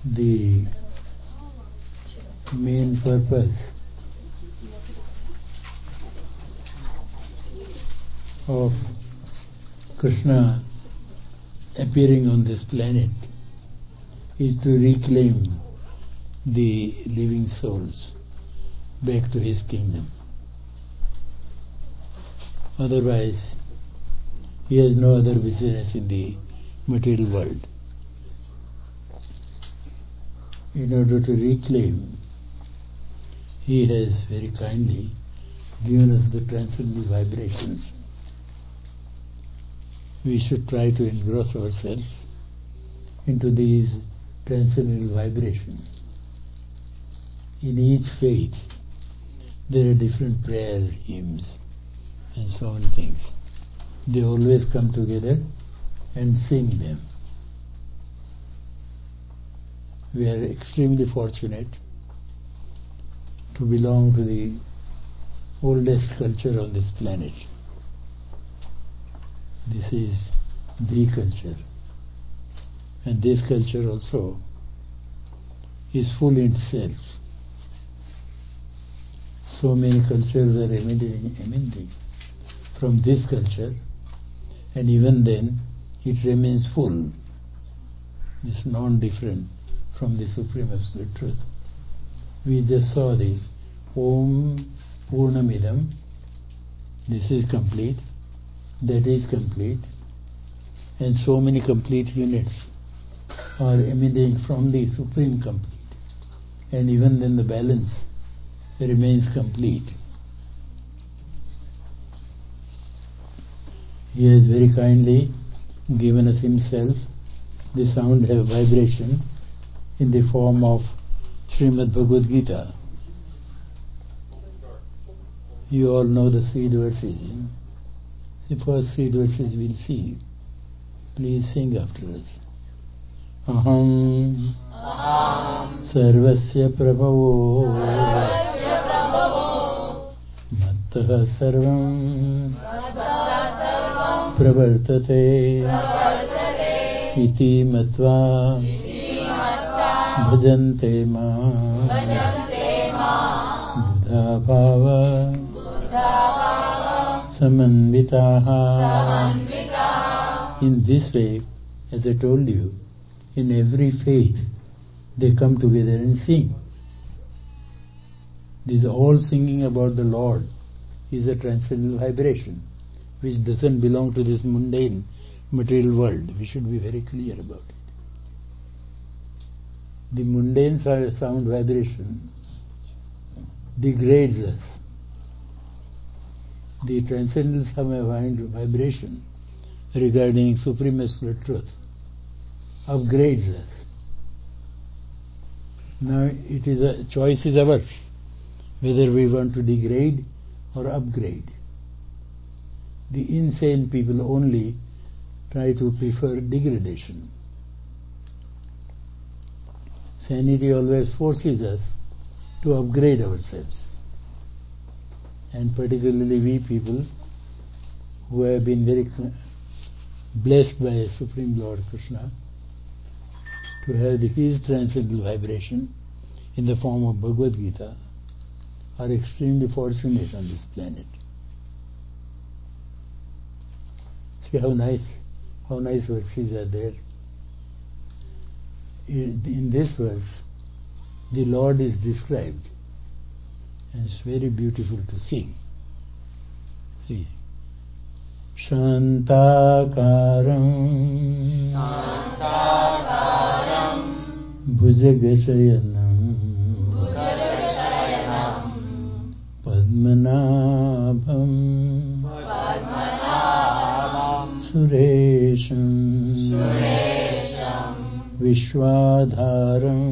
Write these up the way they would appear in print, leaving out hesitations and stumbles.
The main purpose of Krishna appearing on this planet is to reclaim the living souls back to his kingdom. Otherwise, he has no other business in the material world. In order to reclaim, he has very kindly given us the transcendental vibrations. We should try to engross ourselves into these transcendental vibrations. In each faith, there are different prayer hymns and so many things. They always come together and sing them. We are extremely fortunate to belong to the oldest culture on this planet. This is the culture. And this culture also is full in itself. So many cultures are emanating from this culture, and even then it remains full. It's non-different from the Supreme Absolute Truth. We just saw this Om Purnamidam. This is complete, that is complete, and so many complete units are emanating from the Supreme Complete, and even then the balance remains complete. He has very kindly given us himself, the sound vibration, in the form of Srimad Bhagavad Gita. You all know the seed verses. The first seed verses we'll see. Please sing after us. Aham Sarvasya Prabhavo Mattah Sarvam Pravartate Iti Matva Bhajante Ma Buddha Bhava Samanvitaha. In this way, as I told you, in every faith they come together and sing. This all singing about the Lord is a transcendental vibration which doesn't belong to this mundane material world. We should be very clear about it. The mundane sound vibration degrades us. The transcendental sound vibration regarding Supreme Absolute Truth upgrades us. Now it is a choice is ours whether we want to degrade or upgrade. The insane people only try to prefer degradation. Sanity always forces us to upgrade ourselves, and particularly we people who have been very blessed by Supreme Lord Krishna to have his transcendental vibration in the form of Bhagavad Gita are extremely fortunate on this planet. See how nice verses are there. In this verse, the Lord is described, and it's very beautiful to sing. See, Shantakaram Bhujagasayanam Padmanabham Suresham Vishwadharam.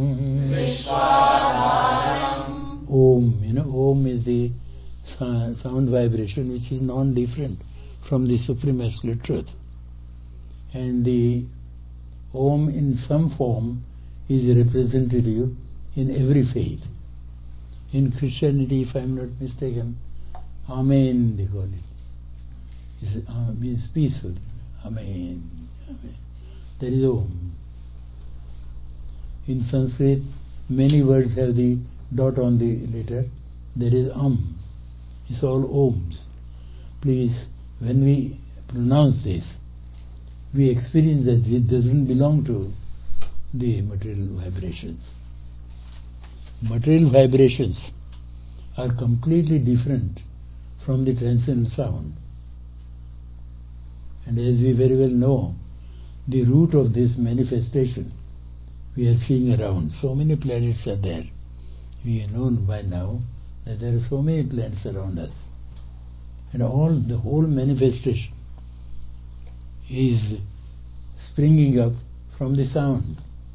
Om, Om is the sound vibration which is non-different from the Supreme Absolute Truth. And the Om in some form is representative in every faith. In Christianity, if I am not mistaken, Amen they call it. It means peaceful. Amen. Amen. That is Om. In Sanskrit, many words have the dot on the letter. There is It's all ohms. Please, when we pronounce this, we experience that it doesn't belong to the material vibrations. Material vibrations are completely different from the transcendental sound. And as we very well know, the root of this manifestation we are seeing around. So many planets are there. We know by now that there are so many planets around us. And the whole manifestation is springing up from the sound.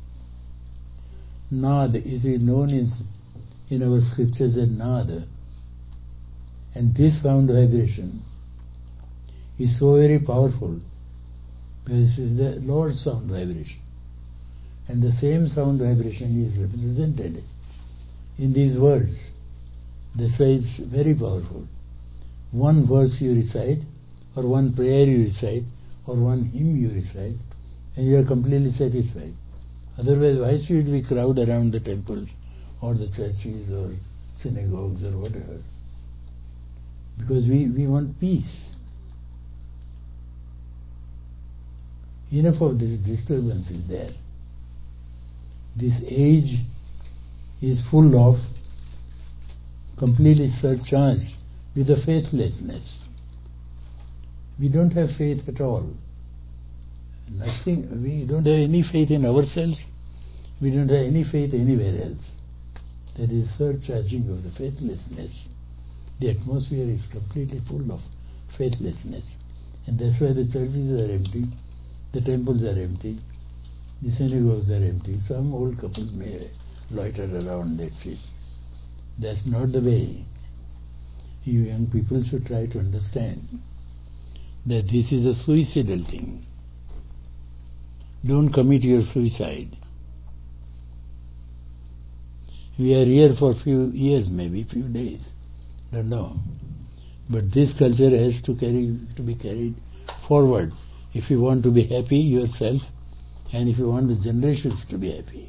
Nad, it is known in our scriptures as Nad. And this sound vibration is so very powerful because it is the Lord's sound vibration. And the same sound vibration is represented in these words. That's why it's very powerful. One verse you recite, or one prayer you recite, or one hymn you recite, and you are completely satisfied. Otherwise, why should we crowd around the temples, or the churches, or synagogues, or whatever? Because we want peace. Enough of this disturbance is there. This age is full of, completely surcharged with the faithlessness. We don't have faith at all. Nothing. We don't have any faith in ourselves. We don't have any faith anywhere else. There is surcharging of the faithlessness. The atmosphere is completely full of faithlessness. And that's why the churches are empty, the temples are empty, the synagogues are empty. Some old couples may loiter around, that's it. That's not the way. You young people should try to understand that this is a suicidal thing. Don't commit your suicide. We are here for a few years, maybe few days, don't know. But this culture has to be carried forward if you want to be happy yourself and if you want the generations to be happy.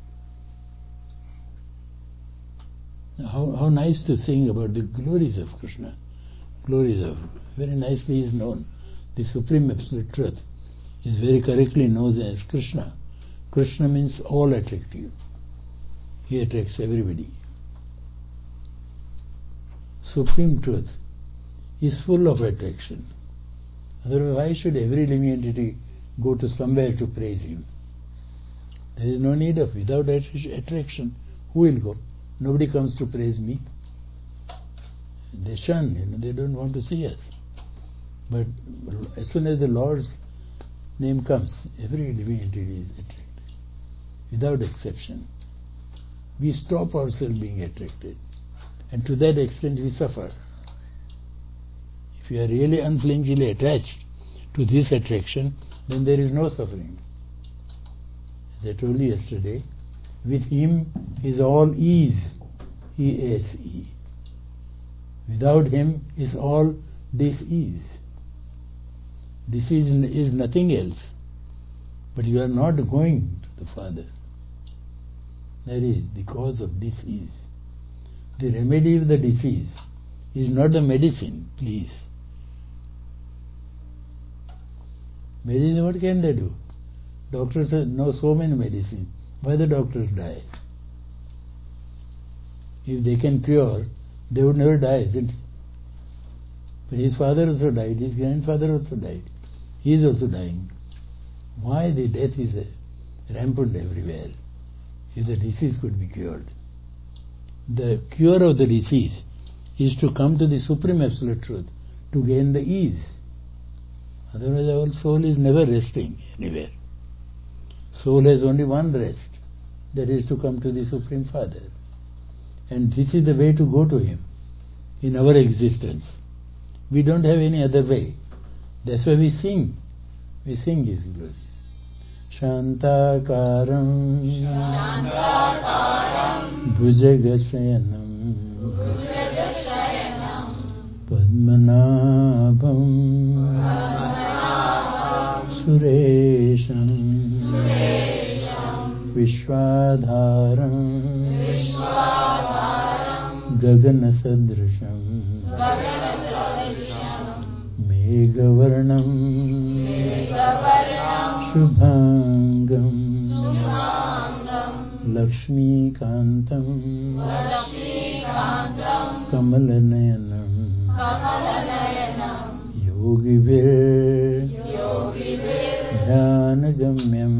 How nice to sing about the glories of Krishna. Glories of, very nicely is known. The Supreme Absolute Truth is very correctly known as Krishna. Krishna means all attractive. He attracts everybody. Supreme Truth is full of attraction. Otherwise, why should every living entity go to somewhere to praise him? There is no need of. Without attraction, who will go? Nobody comes to praise me. They shun, they don't want to see us. But as soon as the Lord's name comes, every living entity is attracted, without exception. We stop ourselves being attracted, and to that extent we suffer. If you are really unflinchingly attached to this attraction, then there is no suffering. As I told you yesterday, with him is all ease, E-S-E. Without him is all dis-ease. Disease is nothing else, but you are not going to the Father. That is the cause of disease. The remedy of the disease is not the medicine, please. Medicine, what can they do? Doctors know so many medicines. Why the doctors die? If they can cure, they would never die, isn't it? But his father also died, his grandfather also died. He is also dying. Why the death is rampant everywhere? If the disease could be cured. The cure of the disease is to come to the Supreme Absolute Truth, to gain the ease. Otherwise our soul is never resting anywhere. Soul has only one rest, that is to come to the Supreme Father. And this is the way to go to Him in our existence. We don't have any other way. That's why we sing. We sing His glories. Shantakaram Bhujagasayanam Padmanabham Suresham विश्वाधारं गगनसदृशं मेघवर्णं शुभांगं लक्ष्मीकान्तं कमलनयनं योगिभिर्ध्यानगम्यं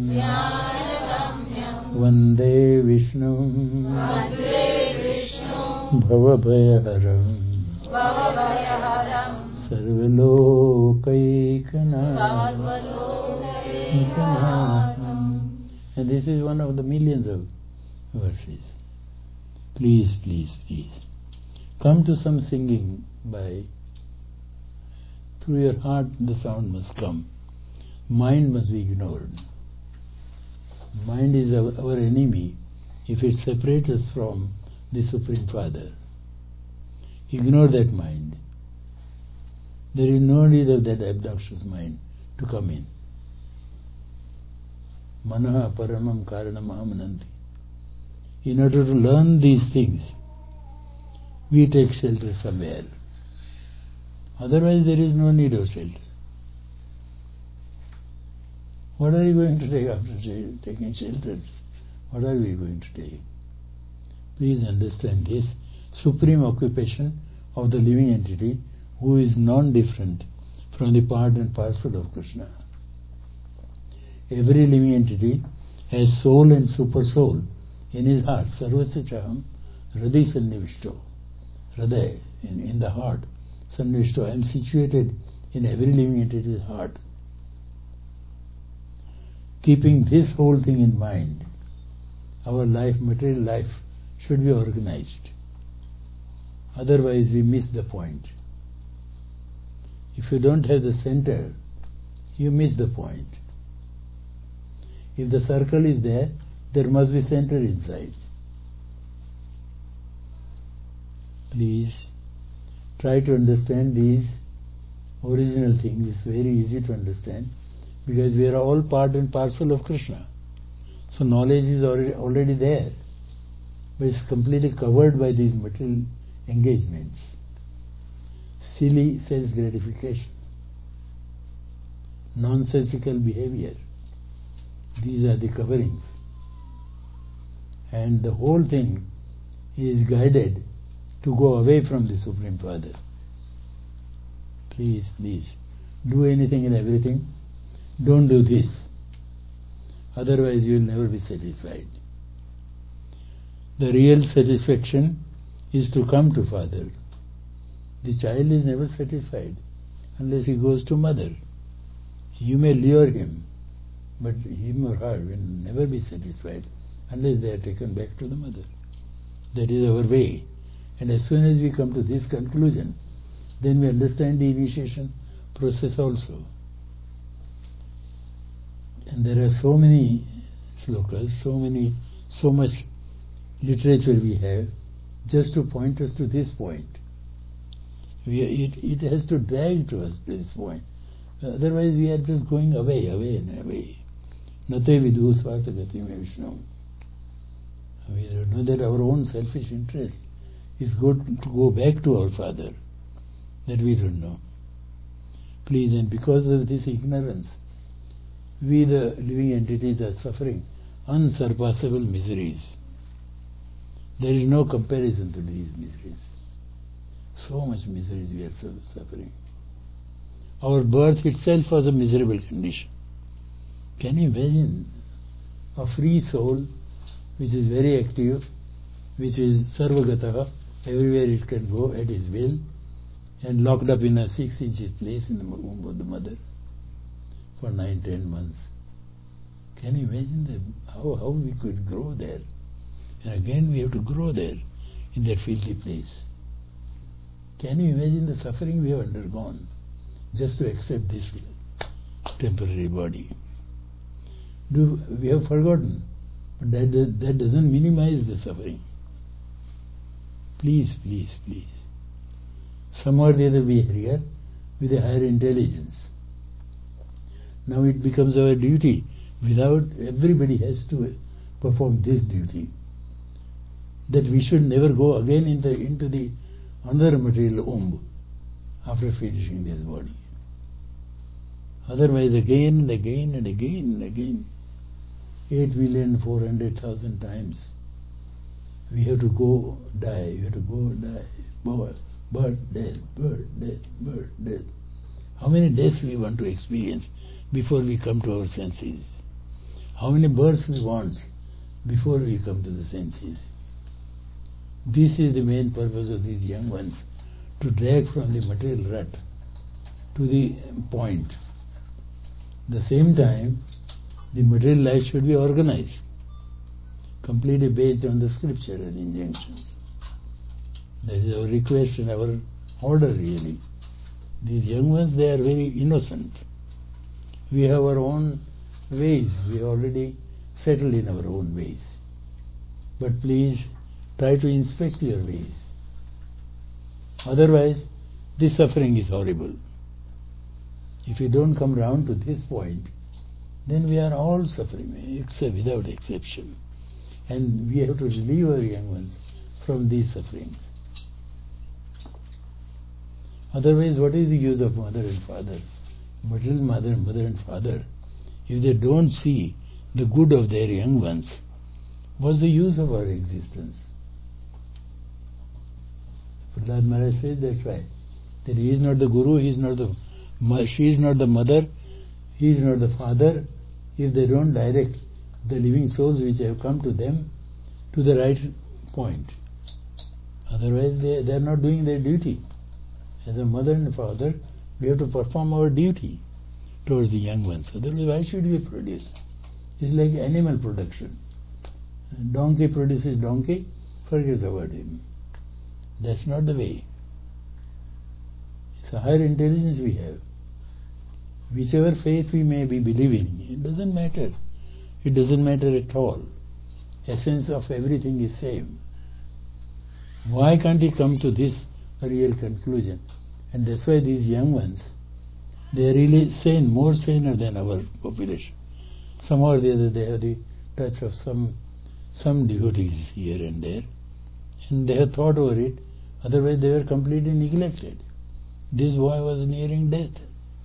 वन्दे विष्णुं भवभयहरं सर्वलोकैकनाथं. And this is one of the millions of verses. Please, please, please. Come to some singing by. Through your heart the sound must come. Mind must be ignored. Mind is our enemy if it separates us from the Supreme Father. Ignore that mind. There is no need of that obnoxious mind to come in. Manaha paramam karanam amananti. In order to learn these things, we take shelter somewhere. Otherwise there is no need of shelter. What are you going to take after taking shelters? What are we going to take? Please understand this supreme occupation of the living entity who is non-different from the part and parcel of Krishna. Every living entity has soul and super soul in his heart. Sarvasya chaham hriday sannivishto. Hriday, in the heart. Sannivishto, I am situated in every living entity's heart. Keeping this whole thing in mind, our life, material life, should be organized. Otherwise we miss the point. If you don't have the center, you miss the point. If the circle is there, there must be center inside. Please try to understand these original things. It's very easy to understand because we are all part and parcel of Krishna. So knowledge is already there, but it's completely covered by these material engagements. Silly sense gratification, nonsensical behavior, these are the coverings. And the whole thing is guided to go away from the Supreme Father. Please, please, do anything and everything. Don't do this. Otherwise you will never be satisfied. The real satisfaction is to come to Father. The child is never satisfied unless he goes to mother. You may lure him, but him or her will never be satisfied unless they are taken back to the mother. That is our way. And as soon as we come to this conclusion, then we understand the initiation process also. And there are so many slokas, so much literature we have just to point us to this point. It has to drag to us to this point. Otherwise we are just going away and away. Nate vidu swartha gati me Vishnu. We don't know that our own selfish interest is good to go back to our Father. That we don't know. Please, and because of this ignorance, we the living entities are suffering unsurpassable miseries. There is no comparison to these miseries. So much miseries we are suffering. Our birth itself was a miserable condition. Can you imagine a free soul which is very active, which is sarvagataha, everywhere it can go at its will, and locked up in a 6 inches place in the womb of the mother for 9-10 months. Can you imagine that how we could grow there? And again we have to grow there in that filthy place. Can you imagine the suffering we have undergone just to accept this temporary body? We have forgotten, but that doesn't minimize the suffering. Please, please, please. Some or the other we are here with a higher intelligence. Now it becomes our duty. Everybody has to perform this duty, that we should never go again into the another material womb after finishing this body. Otherwise, again and again and again and again, 8,400,000 times, we have to go die, we have to go die, birth, death, birth, death, birth, death. How many deaths we want to experience before we come to our senses? How many births we want before we come to the senses? This is the main purpose of these young ones, to drag from the material rut to the point. At the same time, the material life should be organized, completely based on the scripture and injunctions. That is our request and our order, really. These young ones, they are very innocent. We have our own ways. We are already settled in our own ways. But please try to inspect your ways. Otherwise, this suffering is horrible. If we don't come round to this point, then we are all suffering, except without exception. And we have to relieve our young ones from these sufferings. Otherwise, what is the use of mother and father? Material mother and father, if they don't see the good of their young ones, what's the use of our existence? Prahlad Maharaj says that's why. That he is not the guru, he is not the, she is not the mother, he is not the father, if they don't direct the living souls which have come to them to the right point. Otherwise they are not doing their duty. As a mother and father, we have to perform our duty towards the young ones. Otherwise, why should we produce? It's like animal production. Donkey produces donkey, forget about him. That's not the way. It's a higher intelligence we have. Whichever faith we may be believing, it doesn't matter. It doesn't matter at all. Essence of everything is same. Why can't he come to this real conclusion? And that's why these young ones, they are really sane, more saner than our population. Somehow or the other they have the touch of some devotees here and there, and they have thought over it. Otherwise they were completely neglected. This boy was nearing death,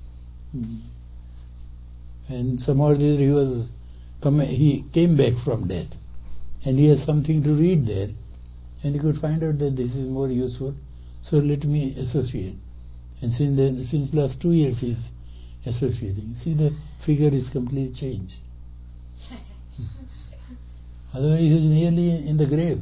and somehow or the other he came back from death, and he has something to read there, and he could find out that this is more useful, so let me associate. And since last 2 years he is associating. See, the figure is completely changed. Otherwise he is nearly in the grave.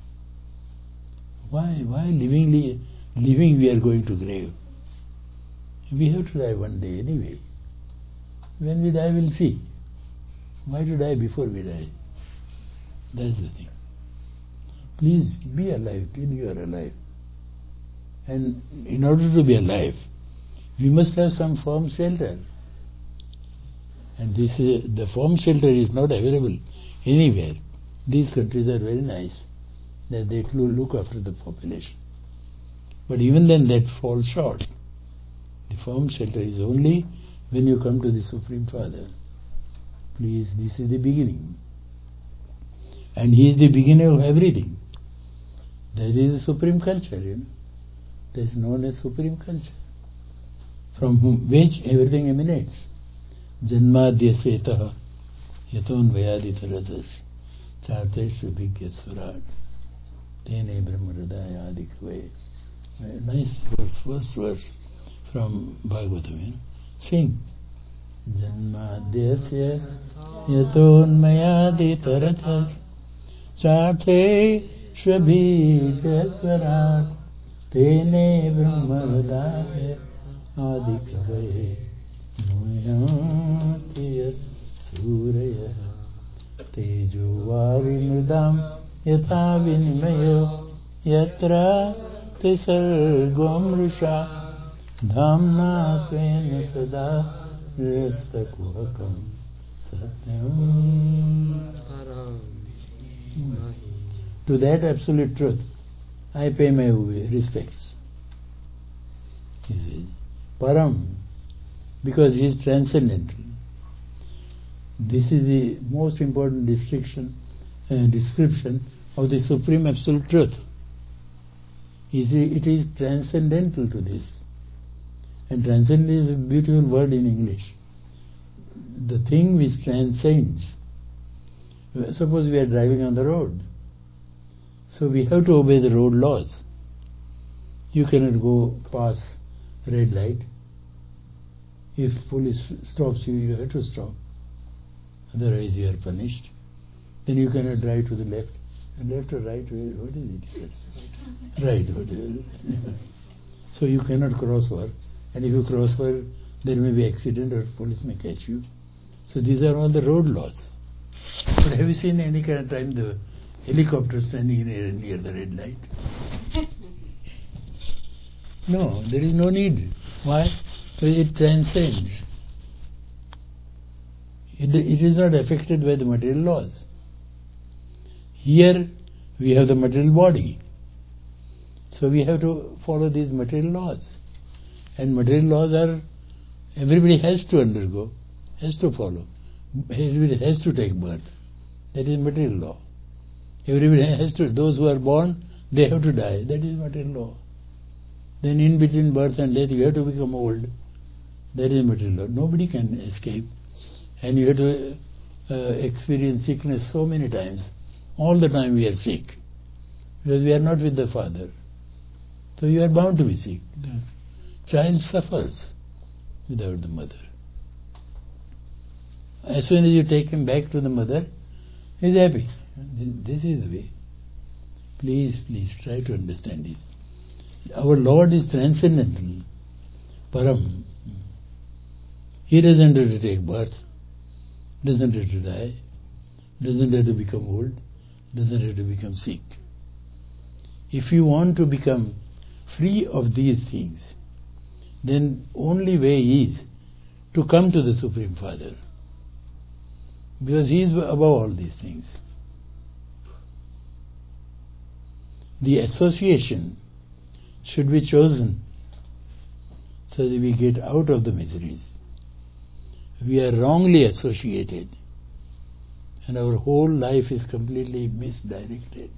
Why living we are going to grave? We have to die one day anyway. When we die, we'll see. Why to die before we die? That's the thing. Please be alive till you are alive. And in order to be alive, we must have some firm shelter. And the firm shelter is not available anywhere. These countries are very nice, that they look after the population. But even then that falls short. The firm shelter is only when you come to the Supreme Father. Please, this is the beginning. And He is the beginning of everything. That is the supreme culture, That is known as supreme culture, from which everything emanates. Janmadhyasetaha yaton vayaditaradas charteshu bhigyasvarat tene brahmaradaya adikve. Nice first verse from Bhagavatam. Sing. Janmadhyasya yaton mayaditaradas charteshu bhigyasvarat tene brahmaradaya adikve nuyatiyat suraya tejo varimudam yatha vinimayo yatra tisargomrisha dhamna svena sada yastakuhakam satyam. To that absolute truth I pay my respects. He says, Param, because he is transcendental. This is the most important distinction description of the Supreme Absolute Truth. It is transcendental to this. And transcend is a beautiful word in English. The thing which transcends. Suppose we are driving on the road. So we have to obey the road laws. You cannot go past red light. If police stops you, you have to stop. Otherwise you are punished. Then you cannot drive to the left. Left or right, what is it? Right. So you cannot cross over. And if you cross over, there may be accident or police may catch you. So these are all the road laws. But have you seen any kind of time the helicopter standing near the red light? No, there is no need. Why? Because it transcends. It is not affected by the material laws. Here we have the material body. So we have to follow these material laws. And material laws are, everybody has to undergo, has to follow. Everybody has to take birth. That is material law. Everybody has to, those who are born, they have to die. That is material law. Then in between birth and death, you have to become old. That is material law. Nobody can escape. And you have to experience sickness so many times. All the time we are sick. Because we are not with the Father. So you are bound to be sick. The child suffers without the mother. As soon as you take him back to the mother, he is happy. This is the way. Please try to understand this. Our Lord is transcendental. Param. He doesn't have to take birth. Doesn't have to die. Doesn't have to become old. Doesn't have to become sick. If you want to become free of these things, then only way is to come to the Supreme Father. Because He is above all these things. The association should be chosen so that we get out of the miseries. We are wrongly associated and our whole life is completely misdirected.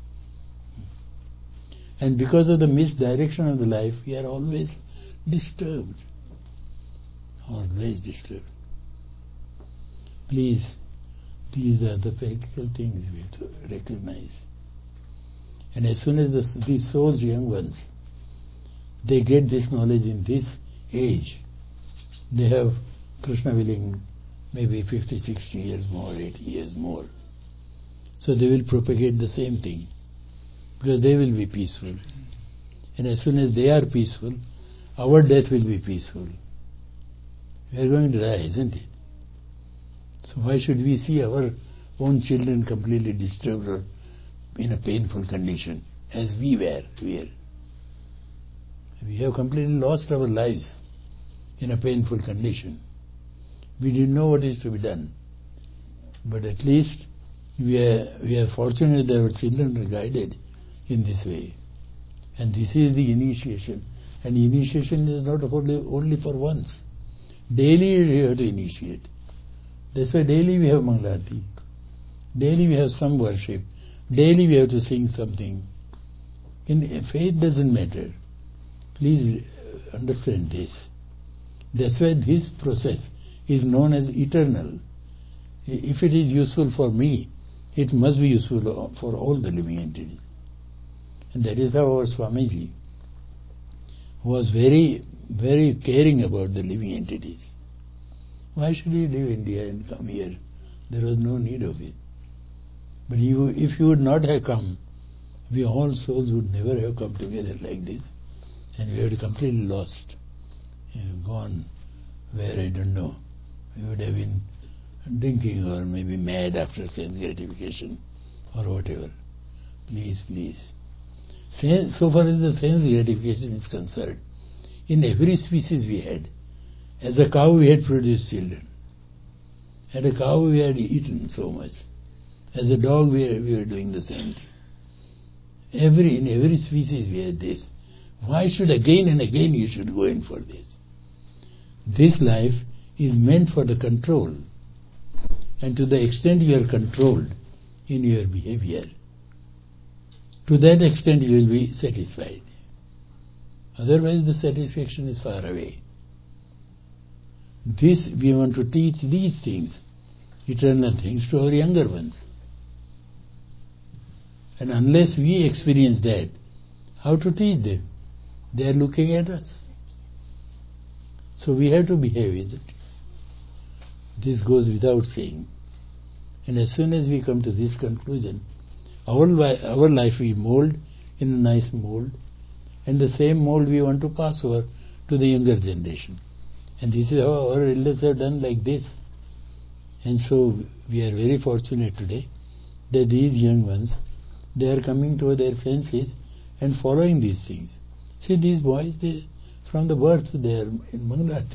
And because of the misdirection of the life, we are always disturbed. Always disturbed. Please, these are the practical things we have to recognize. And as soon as these souls, young ones, they get this knowledge in this age, they have, Krishna willing, maybe 50, 60 years more, 80 years more. So they will propagate the same thing. Because they will be peaceful. And as soon as they are peaceful, our death will be peaceful. We are going to die, isn't it? So why should we see our own children completely disturbed or in a painful condition, as we were? We have completely lost our lives in a painful condition. We didn't know what is to be done. But at least we are fortunate that our children are guided in this way. And this is the initiation. And initiation is not only for once. Daily we have to initiate. That's why daily we have Mangalati. Daily we have some worship. Daily we have to sing something. Faith doesn't matter. Please understand this. That's why this process is known as eternal. If it is useful for me, it must be useful for all the living entities. And that is how our Swamiji was very, very caring about the living entities. Why should he leave India and come here? There was no need of it. But if you would not have come, we all souls would never have come together like this. And we would have completely lost. Gone where I don't know. We would have been drinking or maybe mad after sense gratification or whatever. Please. So far as the sense gratification is concerned, in every species we had. As a cow we had produced children. As a cow we had eaten so much. As a dog we were doing the same thing. In every species we had this. Why should again and again you should go in for this? This life is meant for the control. And to the extent you are controlled, in your behavior. To that extent you will be satisfied. Otherwise the satisfaction is far away. This we want to teach these things, eternal things, to our younger ones. And unless we experience that, how to teach them? They are looking at us. So we have to behave with it. This goes without saying. And as soon as we come to this conclusion, our life we mold in a nice mold, and the same mold we want to pass over to the younger generation. And this is how our elders have done, like this. And so we are very fortunate today that these young ones, they are coming to their senses and following these things. See, these boys, from the birth they are in Mangalati.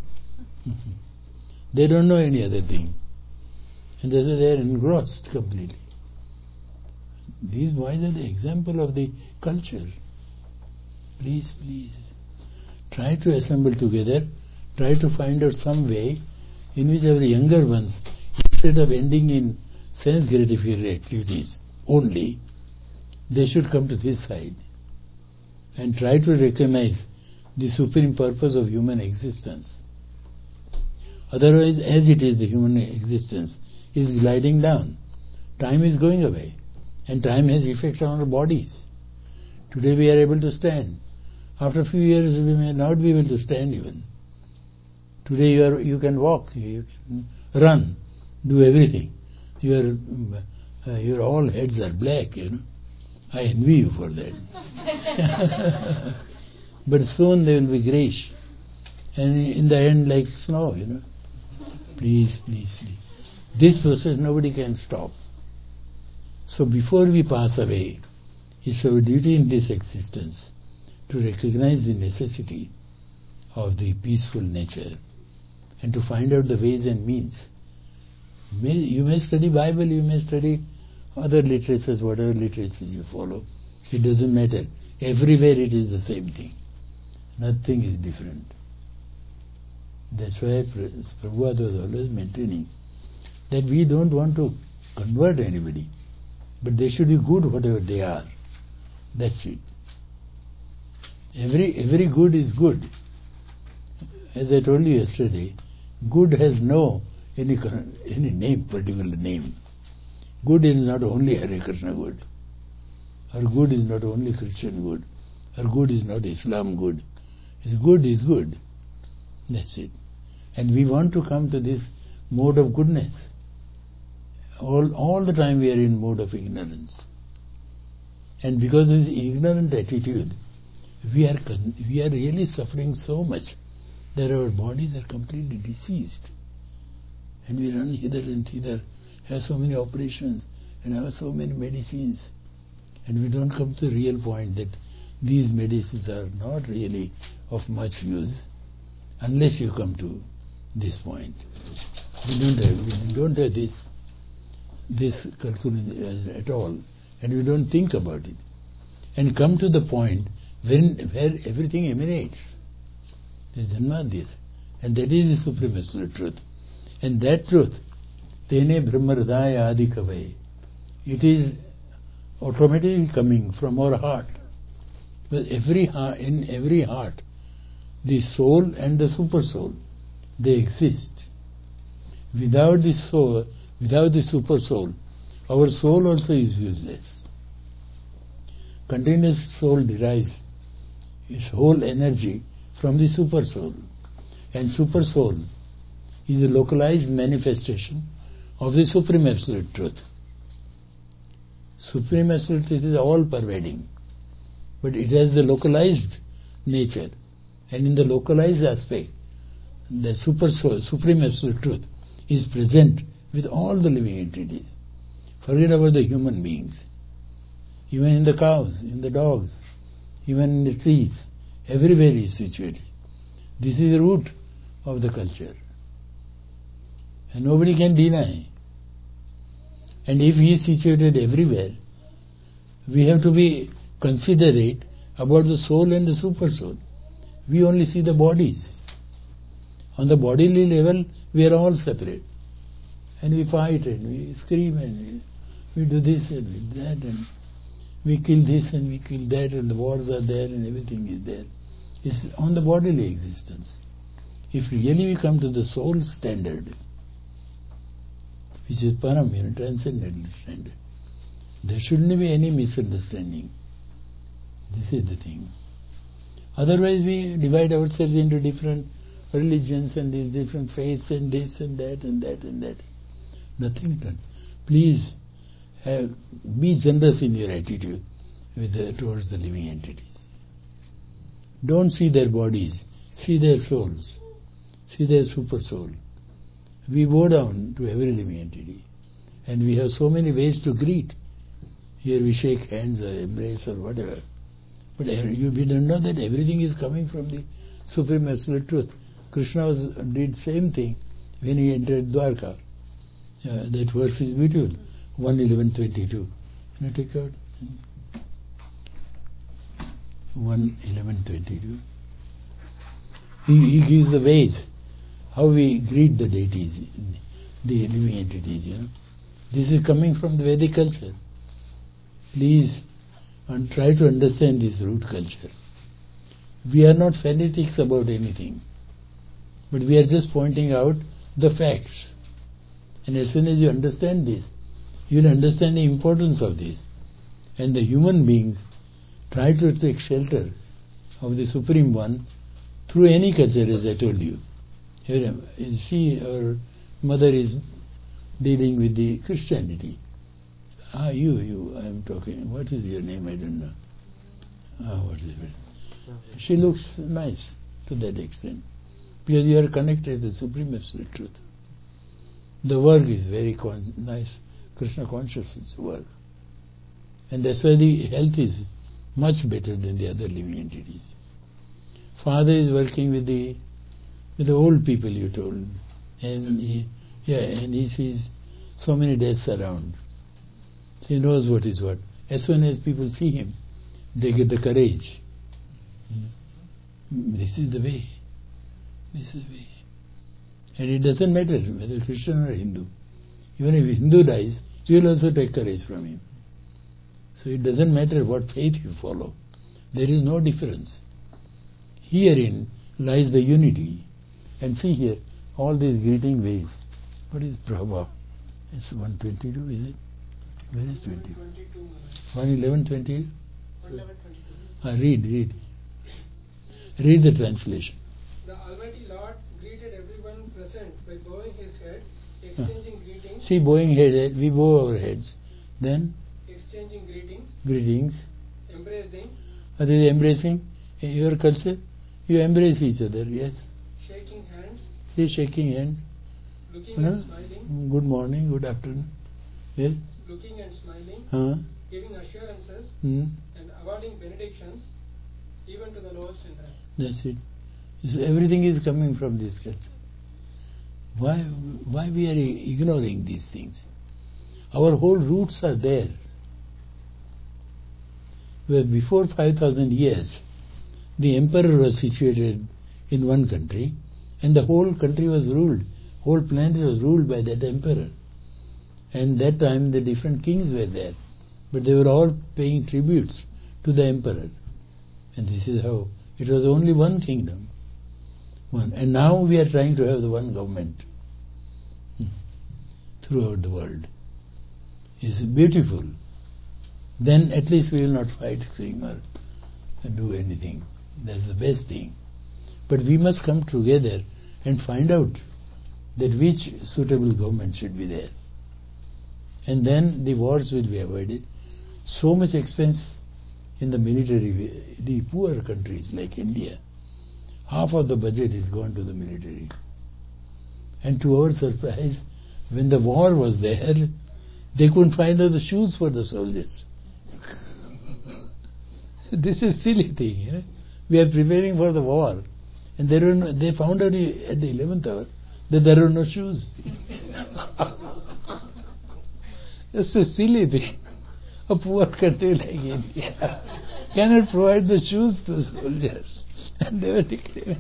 They don't know any other thing. And they are engrossed completely. These boys are the example of the culture. Please, try to assemble together, try to find out some way in which our younger ones, instead of ending in sense gratifying activities only, they should come to this side and try to recognize the supreme purpose of human existence. Otherwise, as it is, the human existence is gliding down. Time is going away, and time has effect on our bodies. Today we are able to stand. After a few years we may not be able to stand even. Today you can walk, you can run, do everything. Your all heads are black, I envy you for that. But soon they will be greyish, and in the end like snow, Please. This process nobody can stop. So before we pass away, it's our duty in this existence to recognize the necessity of the peaceful nature and to find out the ways and means. You may study Bible, you may study other literatures, whatever literatures you follow. It doesn't matter. Everywhere it is the same thing. Nothing is different. That's why Prabhupada was always maintaining that we don't want to convert anybody, but they should be good whatever they are. That's it. Every good is good. As I told you yesterday, good has no any name, particular name. Good is not only Hare Krishna good, or good is not only Christian good, or good is not Islam good. Good is good. That's it. And we want to come to this mode of goodness. All the time we are in mode of ignorance. And because of this ignorant attitude, we are really suffering so much that our bodies are completely diseased. And we run hither and thither, have so many operations, and have so many medicines. And we don't come to the real point that these medicines are not really of much use unless you come to this point. We don't have this calculation at all, and we don't think about it. And come to the point where everything emanates. This is Janmadhyas. And that is the Supreme Absolute Truth. And that truth, Tene Brahmaradaya Adi Kavai, it is automatically coming from our heart. But in every heart, the soul and the super soul, they exist. Without the soul, without the super soul, our soul also is useless. Continuous soul derives its whole energy from the super soul. And super soul is a localized manifestation of the Supreme Absolute Truth. Supreme Absolute Truth is all pervading, but it has the localized nature, and in the localized aspect, the super soul, Supreme Absolute Truth, is present with all the living entities. Forget about the human beings. Even in the cows, in the dogs, even in the trees, everywhere he is situated. This is the root of the culture. And nobody can deny. And if he is situated everywhere, we have to be considerate about the soul and the super soul. We only see the bodies. On the bodily level, we are all separate. And we fight and we scream and We do this and we do that, and we kill this and we kill that, and the wars are there and everything is there. It's on the bodily existence. If really we come to the soul standard, which is param, transcendental standard, there shouldn't be any misunderstanding. This is the thing. Otherwise we divide ourselves into different religions and these different faiths and this and that and that and that. Nothing done. Please be generous in your attitude towards the living entities. Don't see their bodies, see their souls, see their super soul. We bow down to every living entity, and we have so many ways to greet. Here we shake hands or embrace or whatever. But we don't know that everything is coming from the Supreme Absolute Truth. Krishna did same thing when he entered Dwarka. That verse is beautiful. 1:11:22. Can you take out? 1:11:22. He gives the ways how we greet the deities, the living entities. This is coming from the Vedic culture. Please try to understand this root culture. We are not fanatics about anything, but we are just pointing out the facts. And as soon as you understand this, you will understand the importance of this. And the human beings try to take shelter of the Supreme One through any culture, as I told you. Here, you see, our mother is dealing with the Christianity. You, I am talking. What is your name? I don't know. What is it? She looks nice to that extent, because you are connected to the Supreme Absolute Truth. The work is very nice, Krishna consciousness work. And that's why the health is much better than the other living entities. Father is working with the old people, you told, and he sees so many deaths around. So he knows what is what. As soon as people see him, they get the courage. This is the way. This is the way. And it doesn't matter whether Christian or Hindu. Even if Hindu dies, you will also take courage from him. So it doesn't matter what faith you follow. There is no difference. Herein lies the unity. And see here, all these greeting ways. What is Prabhupada? It's 122, is it? Where is 20? 1:11:20? 1:11:22. Read the translation. The Almighty Lord greeted everyone present by bowing his head, exchanging greetings. See, bowing head, we bow our heads. Then? Exchanging greetings. Greetings. Embracing. Are they embracing? In your culture, you embrace each other, yes. Shaking hands. See, shaking hands. Looking and smiling. Good morning, good afternoon. Yes. Looking and smiling. Giving assurances. And awarding benedictions, even to the lowest in rank. That's it. Everything is coming from this culture. Why we are ignoring these things? Our whole roots are there. Where before 5,000 years, the emperor was situated in one country, and the whole country was ruled, whole planet was ruled by that emperor. And that time the different kings were there, but they were all paying tributes to the emperor. And this is how, it was only one kingdom. And now we are trying to have the one government throughout the world. It's beautiful. Then at least we will not fight, scream or do anything. That's the best thing. But we must come together and find out that which suitable government should be there. And then the wars will be avoided. So much expense in the military, the poor countries like India, half of the budget is gone to the military. And to our surprise, when the war was there, they couldn't find out the shoes for the soldiers. This is silly thing. We are preparing for the war, and they found out at the 11th hour that there were no shoes. It's a silly thing. A poor country like India cannot provide the shoes to soldiers. And they were declaring.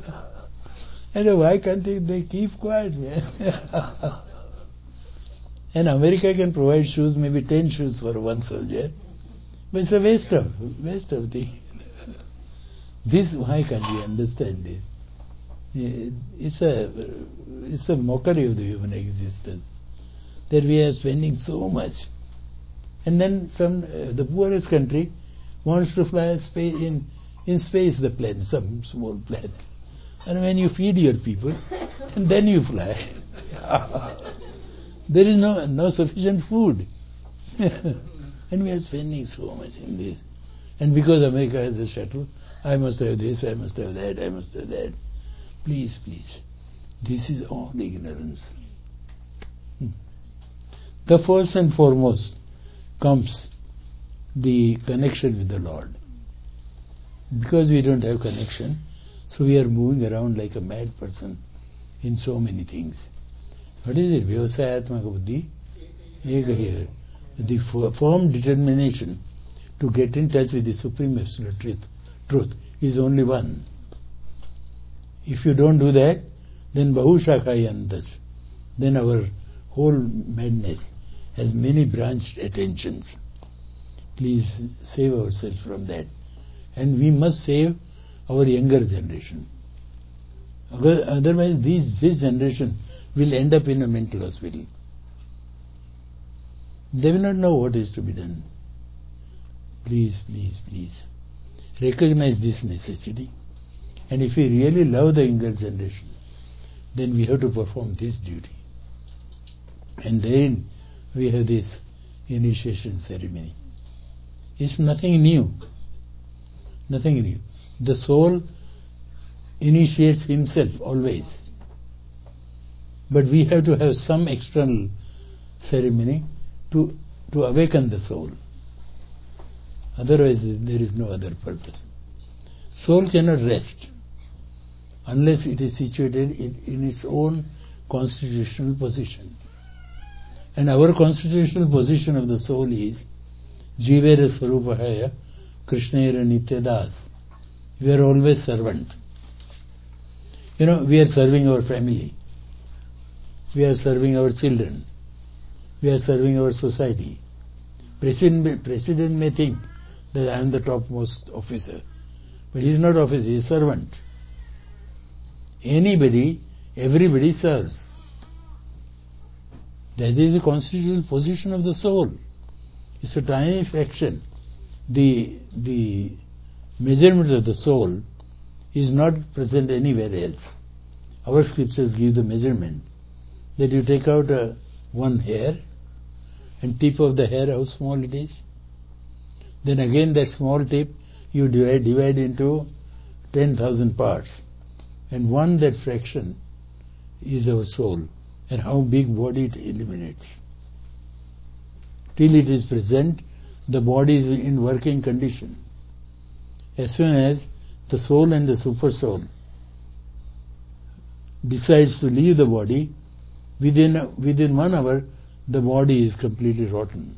And why can't they keep quiet, man? And America can provide shoes, maybe 10 shoes for one soldier. But it's a waste of the... This, why can't we understand this? It's a mockery of the human existence, that we are spending so much. And then the poorest country wants to fly in space, the plane, some small plane. And when you feed your people, and then you fly. There is no sufficient food. And we are spending so much in this. And because America has a shuttle, I must have this, I must have that, I must have that. Please, please. This is all ignorance. The first and foremost comes the connection with the Lord. Because we don't have connection, so we are moving around like a mad person in so many things. What is it? Vyavasayatmaka buddhi? The firm determination to get in touch with the Supreme Absolute Truth is only one. If you don't do that, then bahushakayantas, then our whole madness has many branched attentions. Please save ourselves from that. And we must save our younger generation. Otherwise, this generation will end up in a mental hospital. They will not know what is to be done. Please, please, please. Recognize this necessity. And if we really love the younger generation, then we have to perform this duty. And then we have this initiation ceremony. It's nothing new. Nothing new. The soul initiates himself always. But we have to have some external ceremony to awaken the soul. Otherwise there is no other purpose. Soul cannot rest unless it is situated in its own constitutional position. And our constitutional position of the soul is Jivera Swarupahaya Krishnera Nityadas. We are always servant. We are serving our family. We are serving our children. We are serving our society. President may think that I am the topmost officer. But he is not officer, he is servant. Everybody serves. That is the constitutional position of the soul. It's a tiny fraction. The measurement of the soul is not present anywhere else. Our scriptures give the measurement that you take out one hair, and tip of the hair, how small it is. Then again that small tip you divide into 10,000 parts, and that fraction is our soul, and how big body it eliminates. Till it is present, the body is in working condition. As soon as the soul and the super soul decides to leave the body, within 1 hour the body is completely rotten.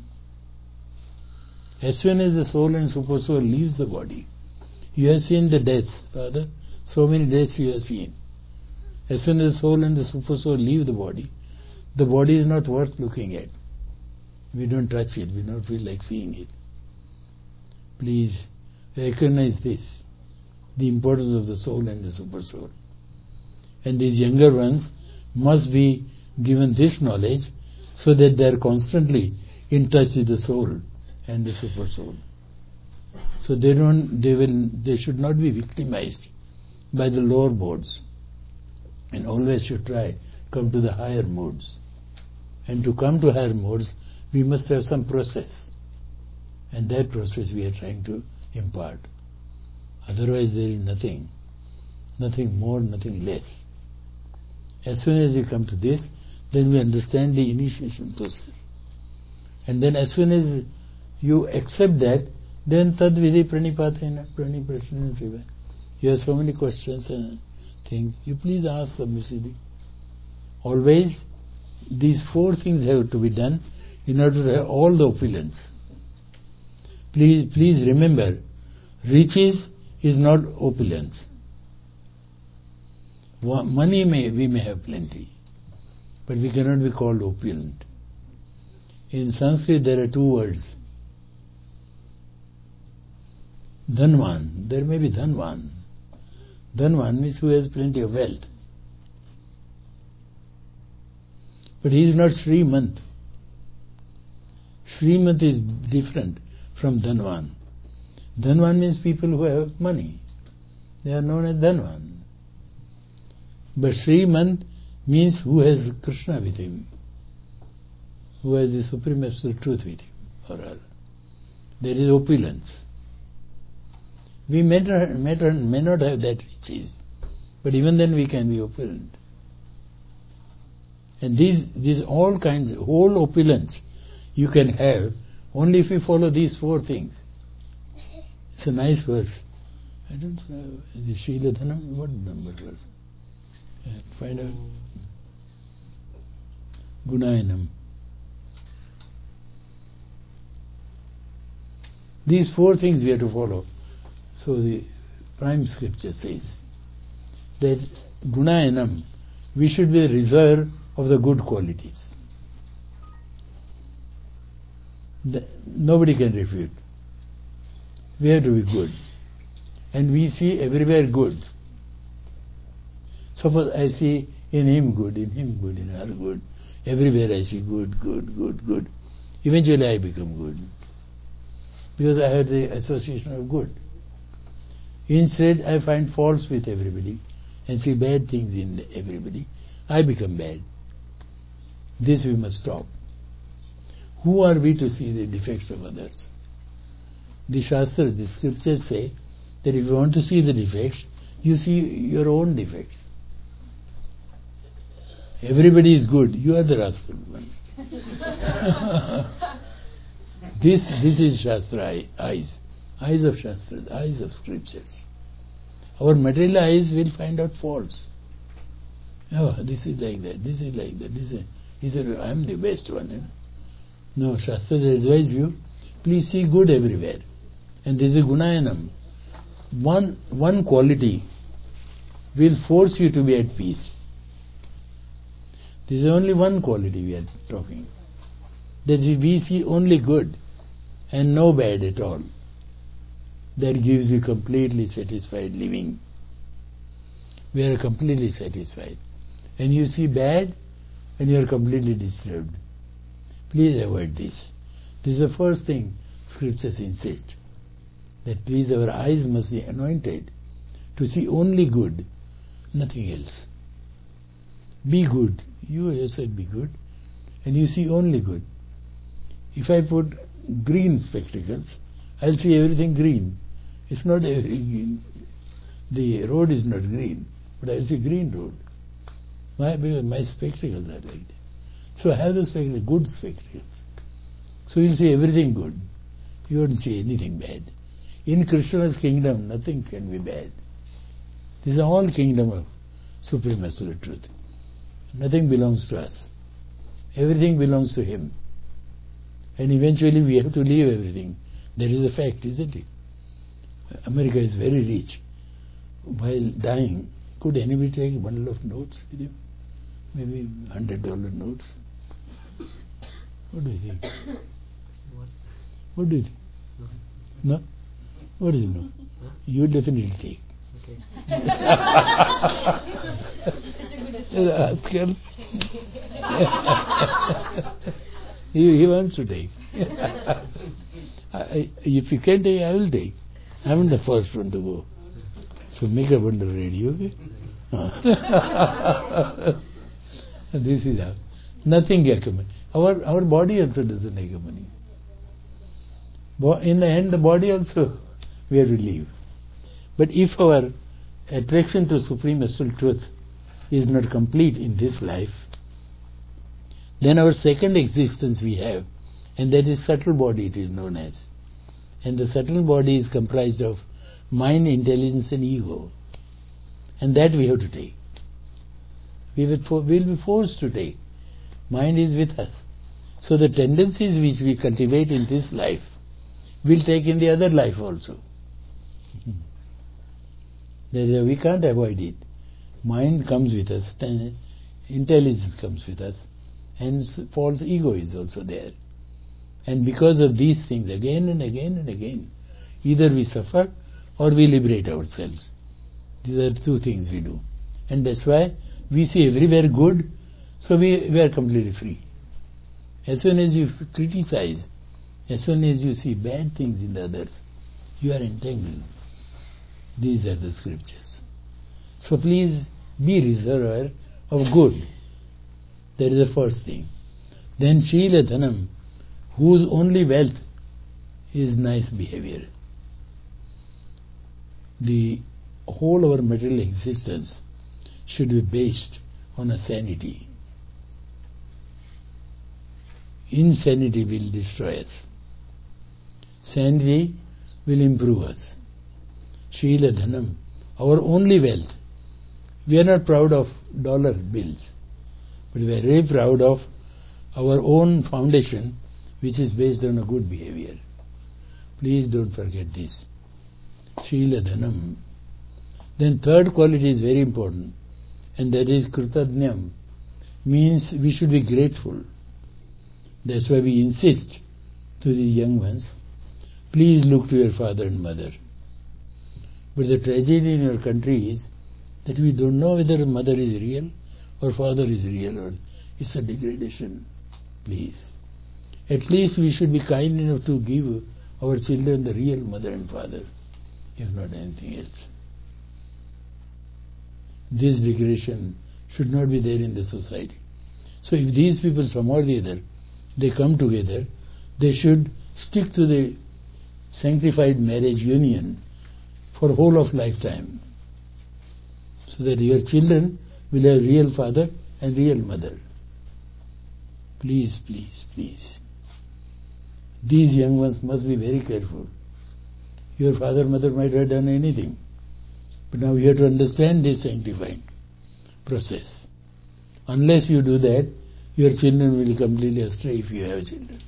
As soon as the soul and super soul leaves the body, you have seen the deaths, Father. So many deaths you have seen. As soon as the soul and the super soul leave the body is not worth looking at. We don't touch it, we don't feel like seeing it. Please recognize this, the importance of the soul and the super soul. And these younger ones must be given this knowledge so that they are constantly in touch with the soul and the super soul. So they should not be victimized by the lower modes, and always should try come to the higher modes. And to come to higher modes, we must have some process, and that process we are trying to impart. Otherwise there is nothing more, nothing less. As soon as we come to this, then we understand the initiation process. And then as soon as you accept that, then tad vidhi pranipatena, praniprasana. You have so many questions and things. You please ask submissively. Always these 4 things have to be done in order to have all the opulence. Please remember, riches is not opulence. Money we may have plenty, but we cannot be called opulent. In Sanskrit there are two words. Dhanvan. There may be Dhanvan. Dhanvan means who has plenty of wealth. But he is not Srimant. Srimant is different from Dhanvan. Dhanvan means people who have money. They are known as Dhanvan. But Srimant means who has Krishna with him, who has the Supreme Absolute Truth with him, or other. There is opulence. We may not have that riches, but even then we can be opulent. And these all kinds, whole opulence you can have only if you follow these four things. It's a nice verse. I don't know, the Srila Dhanam, what number verse? Find out. Gunayanam. These four things we have to follow. So the prime scripture says that Gunayanam, we should be a reserve of the good qualities. Nobody can refute. We have to be good. And we see everywhere good. Suppose I see in him good, in her good. Everywhere I see good, good, good, good. Eventually I become good. Because I have the association of good. Instead I find faults with everybody and see bad things in everybody. I become bad. This we must stop. Who are we to see the defects of others? The Shastras, the scriptures say that if you want to see the defects, you see your own defects. Everybody is good. You are the rascal one. This is Shastra eyes. Eyes of Shastras, eyes of scriptures. Our material eyes will find out faults. Oh, this is like that, this is like that, he said, I am the best one. No, Shastras advise you, please see good everywhere. And this is Gunayanam. One quality will force you to be at peace. This is only one quality we are talking. That we see only good and no bad at all. That gives you completely satisfied living. We are completely satisfied. And you see bad and you are completely disturbed. Please avoid this. This is the first thing scriptures insist. That please our eyes must be anointed to see only good, nothing else. Be good. You yourself be good. And you see only good. If I put green spectacles, I'll see everything green. It's not green. The road is not green, but I'll see green road. Because my spectacles are like that. So I have the spectacles, good spectacles. So you'll see everything good. You won't see anything bad. In Krishna's kingdom, nothing can be bad. This is all kingdom of Supreme Absolute Truth. Nothing belongs to us. Everything belongs to Him. And eventually we have to leave everything. That is a fact, isn't it? America is very rich. While dying, could anybody take a bundle of notes with him? Maybe $100 notes? What do you think? What do you think? No? What do you know? You definitely take. Okay. He wants to take. If you can take, I will take. I am the first one to go. So make a bundle ready, okay? This is how. Nothing gets money. Our body also doesn't make money. In the end, the body also we have to leave. But if our attraction to Supreme Absolute Truth is not complete in this life, then our second existence we have, and that is subtle body it is known as. And the subtle body is comprised of mind, intelligence and ego. And that we have to take. We will be forced to take. Mind is with us. So the tendencies which we cultivate in this life, we'll take in the other life also. We can't avoid it. Mind comes with us, intelligence comes with us, and false ego is also there. And because of these things, again and again and again, either we suffer or we liberate ourselves. These are the two things we do. And that's why we see everywhere good, so we are completely free. As soon as you criticize, as soon as you see bad things in the others, you are entangled. These are the scriptures. So please be reservoir of good. That is the first thing. Then Srila Dhanam, whose only wealth is nice behavior. The whole our material existence should be based on a sanity. Insanity will destroy us. Sanity will improve us. Srila Dhanam, our only wealth. We are not proud of dollar bills, but we are very proud of our own foundation, which is based on a good behavior. Please don't forget this. Srila Dhanam. Then third quality is very important, and that is Kritadnyam, means we should be grateful. That's why we insist to the young ones, please look to your father and mother. But the tragedy in your country is that we don't know whether mother is real or father is real, or it's a degradation. Please. At least we should be kind enough to give our children the real mother and father, if not anything else. This degradation should not be there in the society. So if these people somehow or the other, they come together, they should stick to the sanctified marriage union for whole of lifetime, so that your children will have real father and real mother. Please, please, please. These young ones must be very careful. Your father, mother might have done anything, but now you have to understand this sanctifying process. Unless you do that, your children will completely astray if you have children.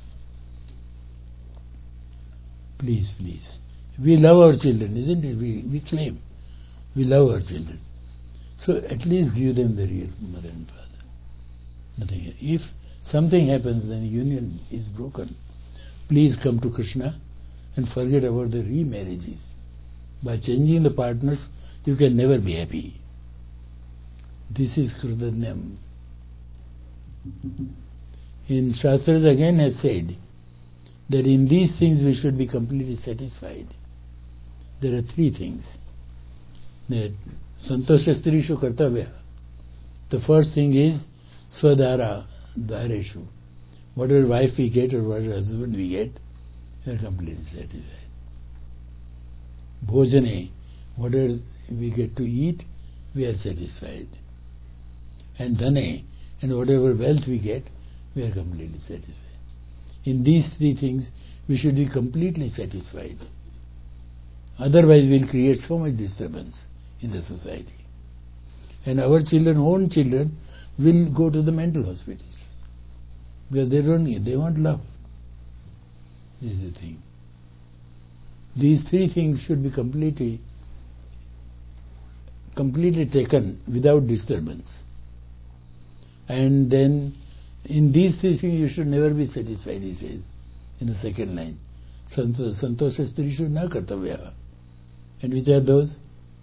Please, please. We love our children, isn't it? We claim we love our children. So at least give them the real mother and father. Nothing. If something happens, then union is broken. Please come to Krishna and forget about the remarriages. By changing the partners, you can never be happy. This is Kritadnyam. In Shastras again has said that in these things we should be completely satisfied. There are three things. That Santosha-strishu kartavya. The first thing is Swadhara, Dhareshu. Whatever wife we get or whatever husband we get, we are completely satisfied. Bhojane, whatever we get to eat, we are satisfied. And Dhane, and whatever wealth we get, we are completely satisfied. In these three things, we should be completely satisfied. Otherwise, we will create so much disturbance in the society. And our children, own children, will go to the mental hospitals. Because they want love. This is the thing. These three things should be completely taken without disturbance. And then, in these three things you should never be satisfied, he says, in the second line. Santosha-strishu na kartavya. And which are those?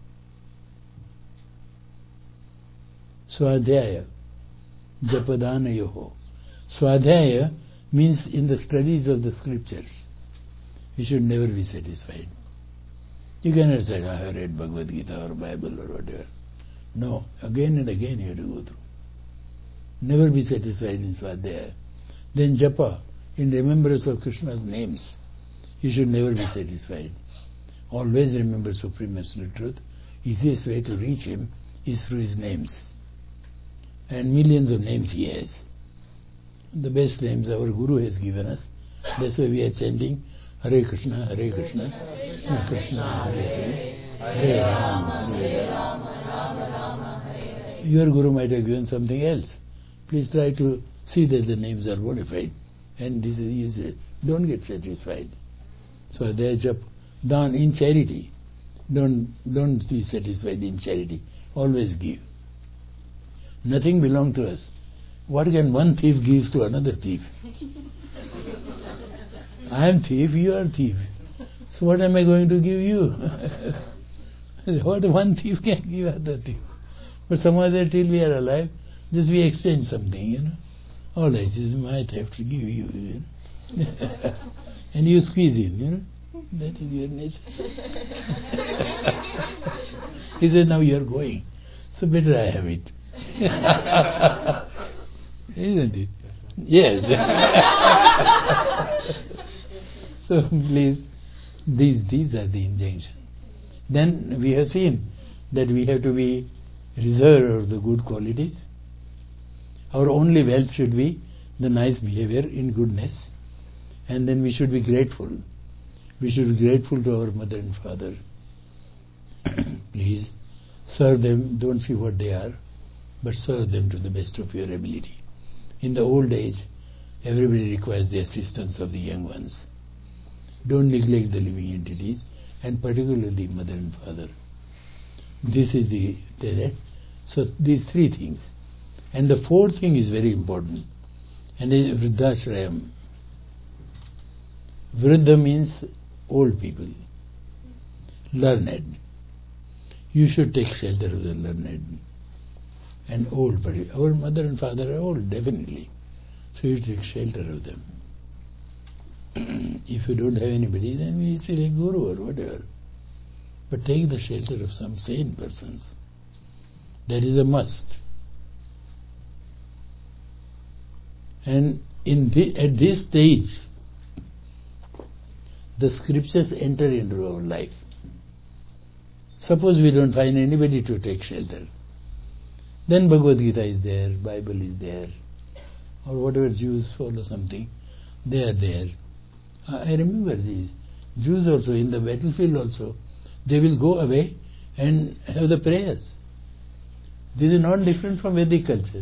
Swadhyaya, Japadanayoho. Swadhyaya means in the studies of the scriptures. We should never be satisfied. You cannot say, I have read Bhagavad Gita or Bible or whatever. No, again and again you have to go through. Never be satisfied in Swadhyaya. Then Japa, in remembrance of Krishna's names, you should never be satisfied. Always remember Supreme Absolute Truth. Easiest way to reach Him is through His names. And millions of names He has. The best names our Guru has given us. That's why we are chanting Hare Krishna, Hare Krishna, Krishna Krishna, Hare Hare, Hare Rama, Hare Rama. Your Guru might have given something else. Please try to see that the names are bona fide. And this is easy. Don't get satisfied. So there is done in charity. Don't be satisfied in charity. Always give. Nothing belongs to us. What can one thief give to another thief? I am thief, you are thief. So what am I going to give you? What one thief can give other thief? But some other till we are alive, just we exchange something, All right, this is my theft to give you, and you squeeze in, That is your nature. He said, now you are going. So better I have it. Isn't it? Yes. So please, these are the injunctions. Then we have seen that we have to be reserved of the good qualities. Our only wealth should be the nice behavior in goodness. And then we should be grateful. We should be grateful to our mother and father. Please, serve them, don't see what they are, but serve them to the best of your ability. In the old age, everybody requires the assistance of the young ones. Don't neglect the living entities, and particularly mother and father. This is the tenet. So these three things. And the fourth thing is very important, and is Vriddashrayam. Vriddha means old people, learned. You should take shelter of the learned and old. But our mother and father are old, definitely. So you take shelter of them. If you don't have anybody, then we say like guru or whatever. But take the shelter of some sane persons. That is a must. And at this stage, the scriptures enter into our life. Suppose we don't find anybody to take shelter. Then Bhagavad Gita is there, Bible is there, or whatever Jews follow something, they are there. I remember these. Jews also, in the battlefield also, they will go away and have the prayers. This is not different from Vedic culture.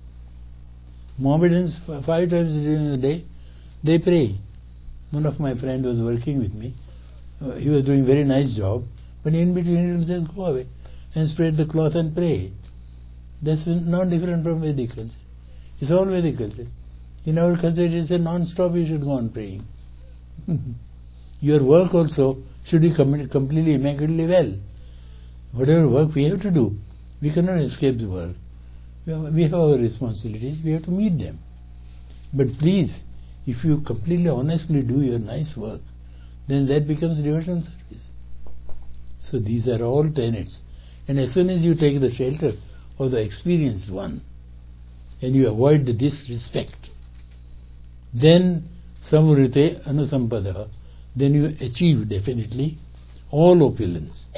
Mohammedans 5 times during the day, they pray. One of my friends was working with me. He was doing very nice job, but in between he will just go away and spread the cloth and pray. That's not different from Vedic culture. It's all Vedic culture. In our culture it is a non-stop you should go on praying. Your work also should be completely immaculately well. Whatever work we have to do, we cannot escape the work. We have our responsibilities, we have to meet them. But please, if you completely honestly do your nice work, then that becomes devotion service. So these are all tenets. And as soon as you take the shelter of the experienced one, and you avoid the disrespect, then samvrite anusampadaha, then you achieve definitely all opulence.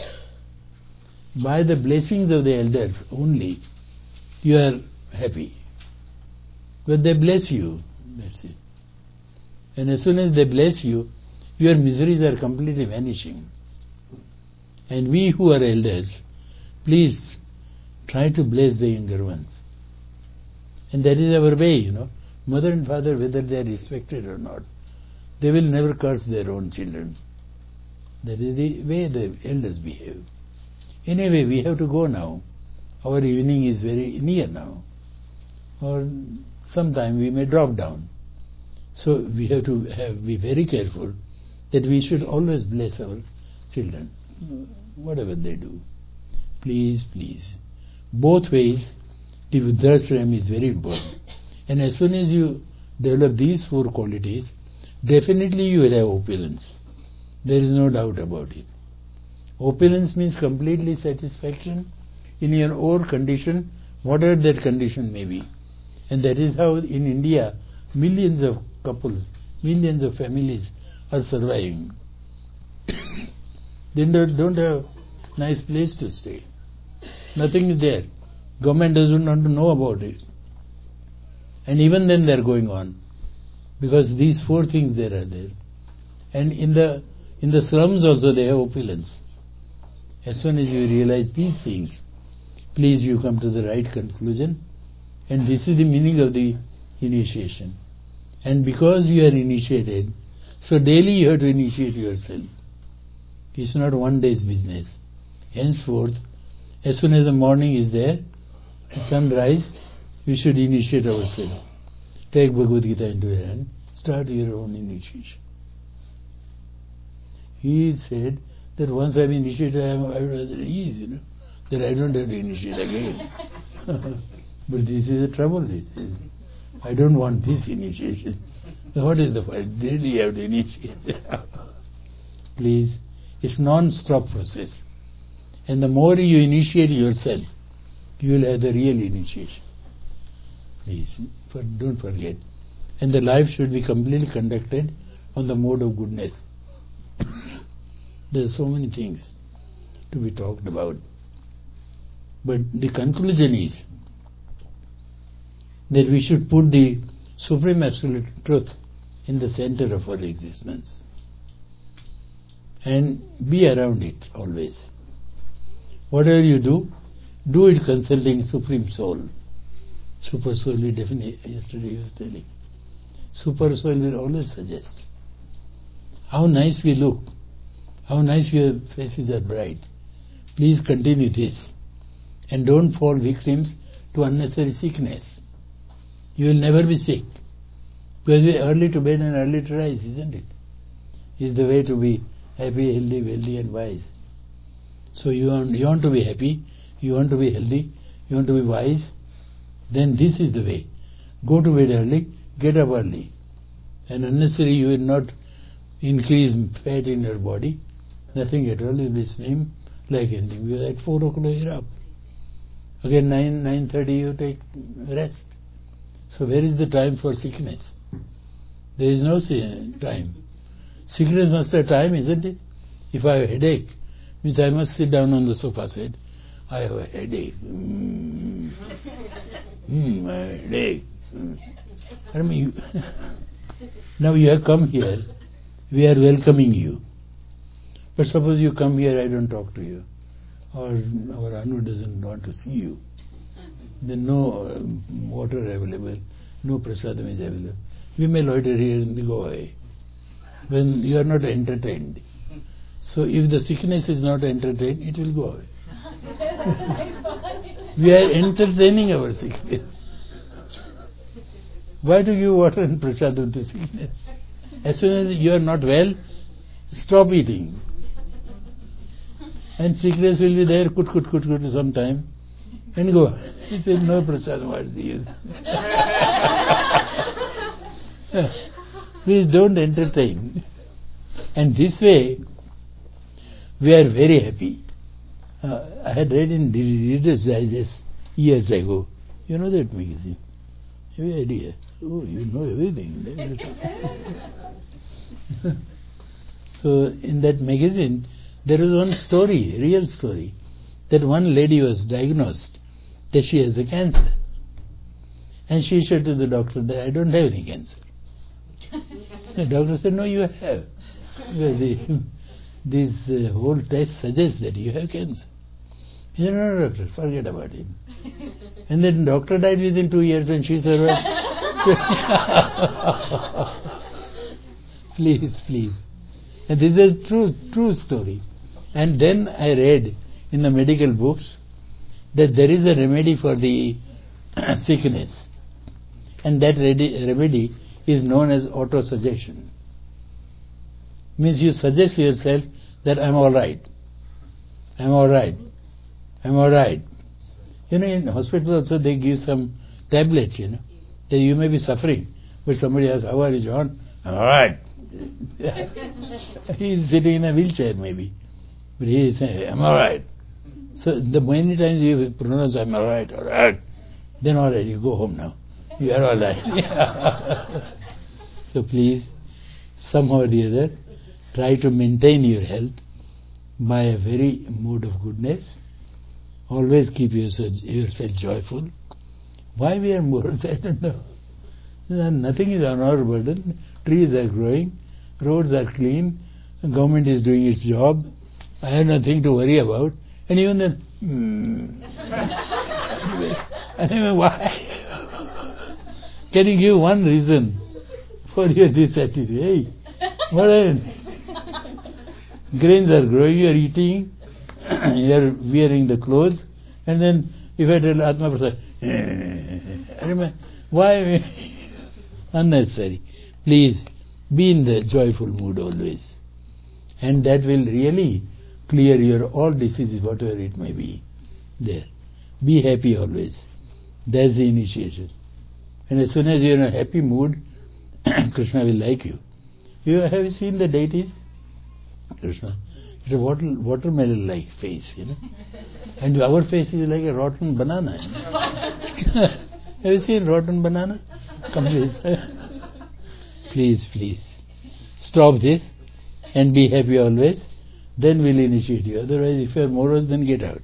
By the blessings of the elders only, you are happy. But they bless you, that's it. And as soon as they bless you, your miseries are completely vanishing. And we who are elders, please try to bless the younger ones. And that is our way, Mother and father, whether they are respected or not, they will never curse their own children. That is the way the elders behave. Anyway, we have to go now. Our evening is very near now. Or sometime we may drop down. So we have to be very careful that we should always bless our children, whatever they do. Please, please. Both ways, the Vriddashrayam is very important. And as soon as you develop these four qualities, definitely you will have opulence. There is no doubt about it. Opulence means completely satisfaction in your own condition, whatever that condition may be. And that is how in India millions of couples, millions of families are surviving. They don't have nice place to stay. Nothing is there. Government doesn't want to know about it. And even then they are going on. Because these four things there are there. And in the slums also they have opulence. As soon as you realize these things, please you come to the right conclusion. And this is the meaning of the initiation. And because you are initiated, so daily you have to initiate yourself. It's not one day's business. Henceforth, as soon as the morning is there, sunrise, We should initiate ourselves. Take Bhagavad Gita into your hand, start your own initiation. He said that once I'm initiated, I would rather ease, that I don't have to initiate again. But this is the trouble. I don't want this initiation. What is the point? Really you have to initiate. Please, it's non-stop process. And the more you initiate yourself, you will have the real initiation. Please, don't forget. And the life should be completely conducted on the mode of goodness. There are so many things to be talked about. But the conclusion is that we should put the Supreme Absolute Truth in the center of our existence and be around it always. Whatever you do it consulting Supreme Soul. Super Soul, yesterday he was telling. Super Soul will always suggest. How nice we look. How nice your faces are bright. Please continue this. And don't fall victims to unnecessary sickness. You will never be sick. Because we are early to bed and early to rise, isn't it? Is the way to be happy, healthy, wealthy and wise. So you want to be happy, you want to be healthy, you want to be wise, then this is the way. Go to bed early, get up early. And unnecessarily you will not increase fat in your body. Nothing at all. You will be slim like anything. Because at 4 o'clock you are up. Again 9:30 you take rest. So where is the time for sickness? There is no time. Sickness must have time, isn't it? If I have a headache, means I must sit down on the sofa set. I have a headache. My headache. I mean, now you have come here. We are welcoming you. But suppose you come here, I don't talk to you. Or our Anu doesn't want to see you. Then no water available, no prasadam is available. We may loiter here and go away. When you are not entertained. So if the sickness is not entertained, it will go away. We are entertaining our sickness. Why do you water and prasadam to sickness? As soon as you are not well, stop eating. And sickness will be there, kut some time, and go. He said, no prasadam, what is the use? Please don't entertain. And this way, we are very happy. I had read in the Reader's Digest years ago. You know that magazine? Have you idea? Oh, you know everything. So in that magazine, there was one story, real story, that one lady was diagnosed that she has a cancer. And she said to the doctor that I don't have any cancer. The doctor said, no, you have. This whole test suggests that you have cancer. He said, no, doctor, forget about it. And then doctor died within 2 years and she survived. Please. And this is a true story. And then I read in the medical books that there is a remedy for the sickness. And that remedy is known as auto-suggestion. Means you suggest yourself that I'm all right. In hospitals also they give some tablets, that you may be suffering. But somebody asks, how are you, John? I'm all right. He is sitting in a wheelchair maybe. But he is saying, I'm all right. So the many times you pronounce, I'm all right, then all right, you go home now. You are all right. So please, somehow or the other, try to maintain your health by a very mode of goodness. Always keep yourself joyful. Why we are Moors, I don't know. Nothing is on our burden. Trees are growing, roads are clean, the government is doing its job. I have nothing to worry about. And even then, anyway, why? Can you give one reason for your this attitude? Hey, what are you? Grains are growing, you are eating, you are wearing the clothes, and then if I tell Atma Prasad, Why? Unnecessary. Please be in the joyful mood always. And that will really clear your all diseases, whatever it may be. There. Be happy always. That's the initiation. And as soon as you're in a happy mood, Krishna will like you. Have you seen the deities? Krishna. It's a watermelon-like face, And our face is like a rotten banana. Have you seen rotten banana? Come please. Please. Stop this and be happy always. Then we'll initiate you. Otherwise, if you are morose, then get out.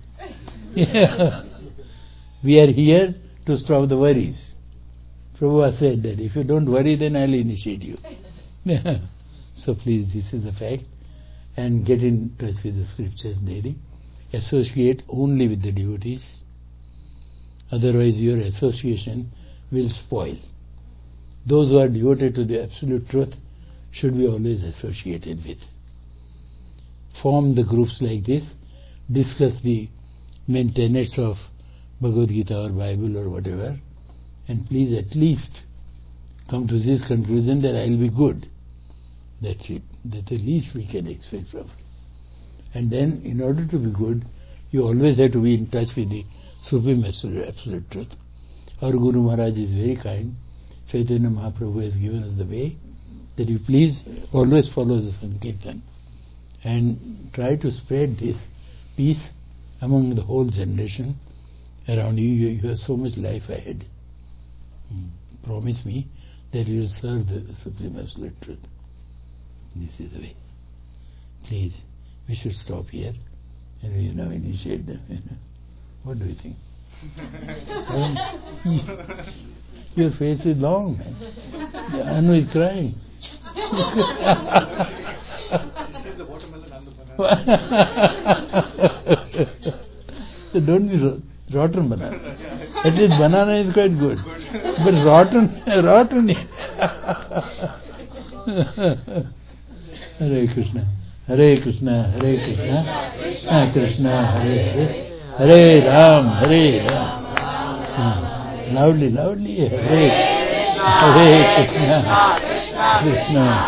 We are here to stop the worries. Prabhupada said that if you don't worry, then I'll initiate you. So please, this is the fact. And get in touch with the scriptures daily. Associate only with the devotees. Otherwise, your association will spoil. Those who are devoted to the absolute truth should be always associated with. Form the groups like this. Discuss the main tenets of Bhagavad Gita or Bible or whatever. And please at least come to this conclusion that I will be good. That's it. That's the least we can expect from it. And then, in order to be good, you always have to be in touch with the Supreme Absolute Truth. Our Guru Maharaj is very kind. Chaitanya Mahaprabhu has given us the way that you please always follow the Sankirtan and try to spread this peace among the whole generation around you. You have so much life ahead. Promise me that you will serve the Supreme Absolute Truth. This is the way. Please, we should stop here and we now initiate them. What do you think? Your face is long. Anu is crying. So don't be rotten banana. At least banana is quite good. But rotten. Hare Krishna. Hare Krishna, Hare Krishna, Krishna Krishna, Hare Hare, Hare Ram, Hare Ram. Loudly, Hare Krishna, Krishna.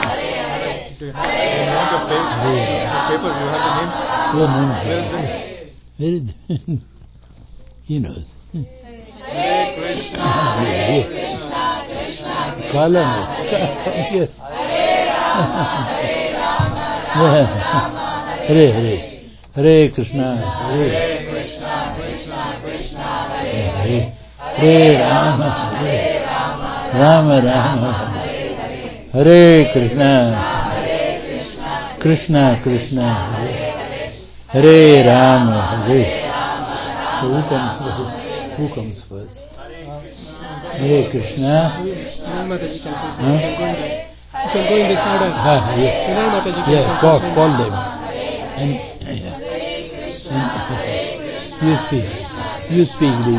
Paper, you have the names? Where is it? He knows. Hare Krishna, Hare Krishna, Krishna Krishna, Hare Hare, Hare Krishna, Hare Krishna, Krishna Krishna, Hare Hare Rama, Hare Rama, Rama Hare Hare Krishna, Krishna Krishna, Hare Rama, Hare. So who comes first? Hare Krishna. You can go in this order. Yeah, call them. And you speak the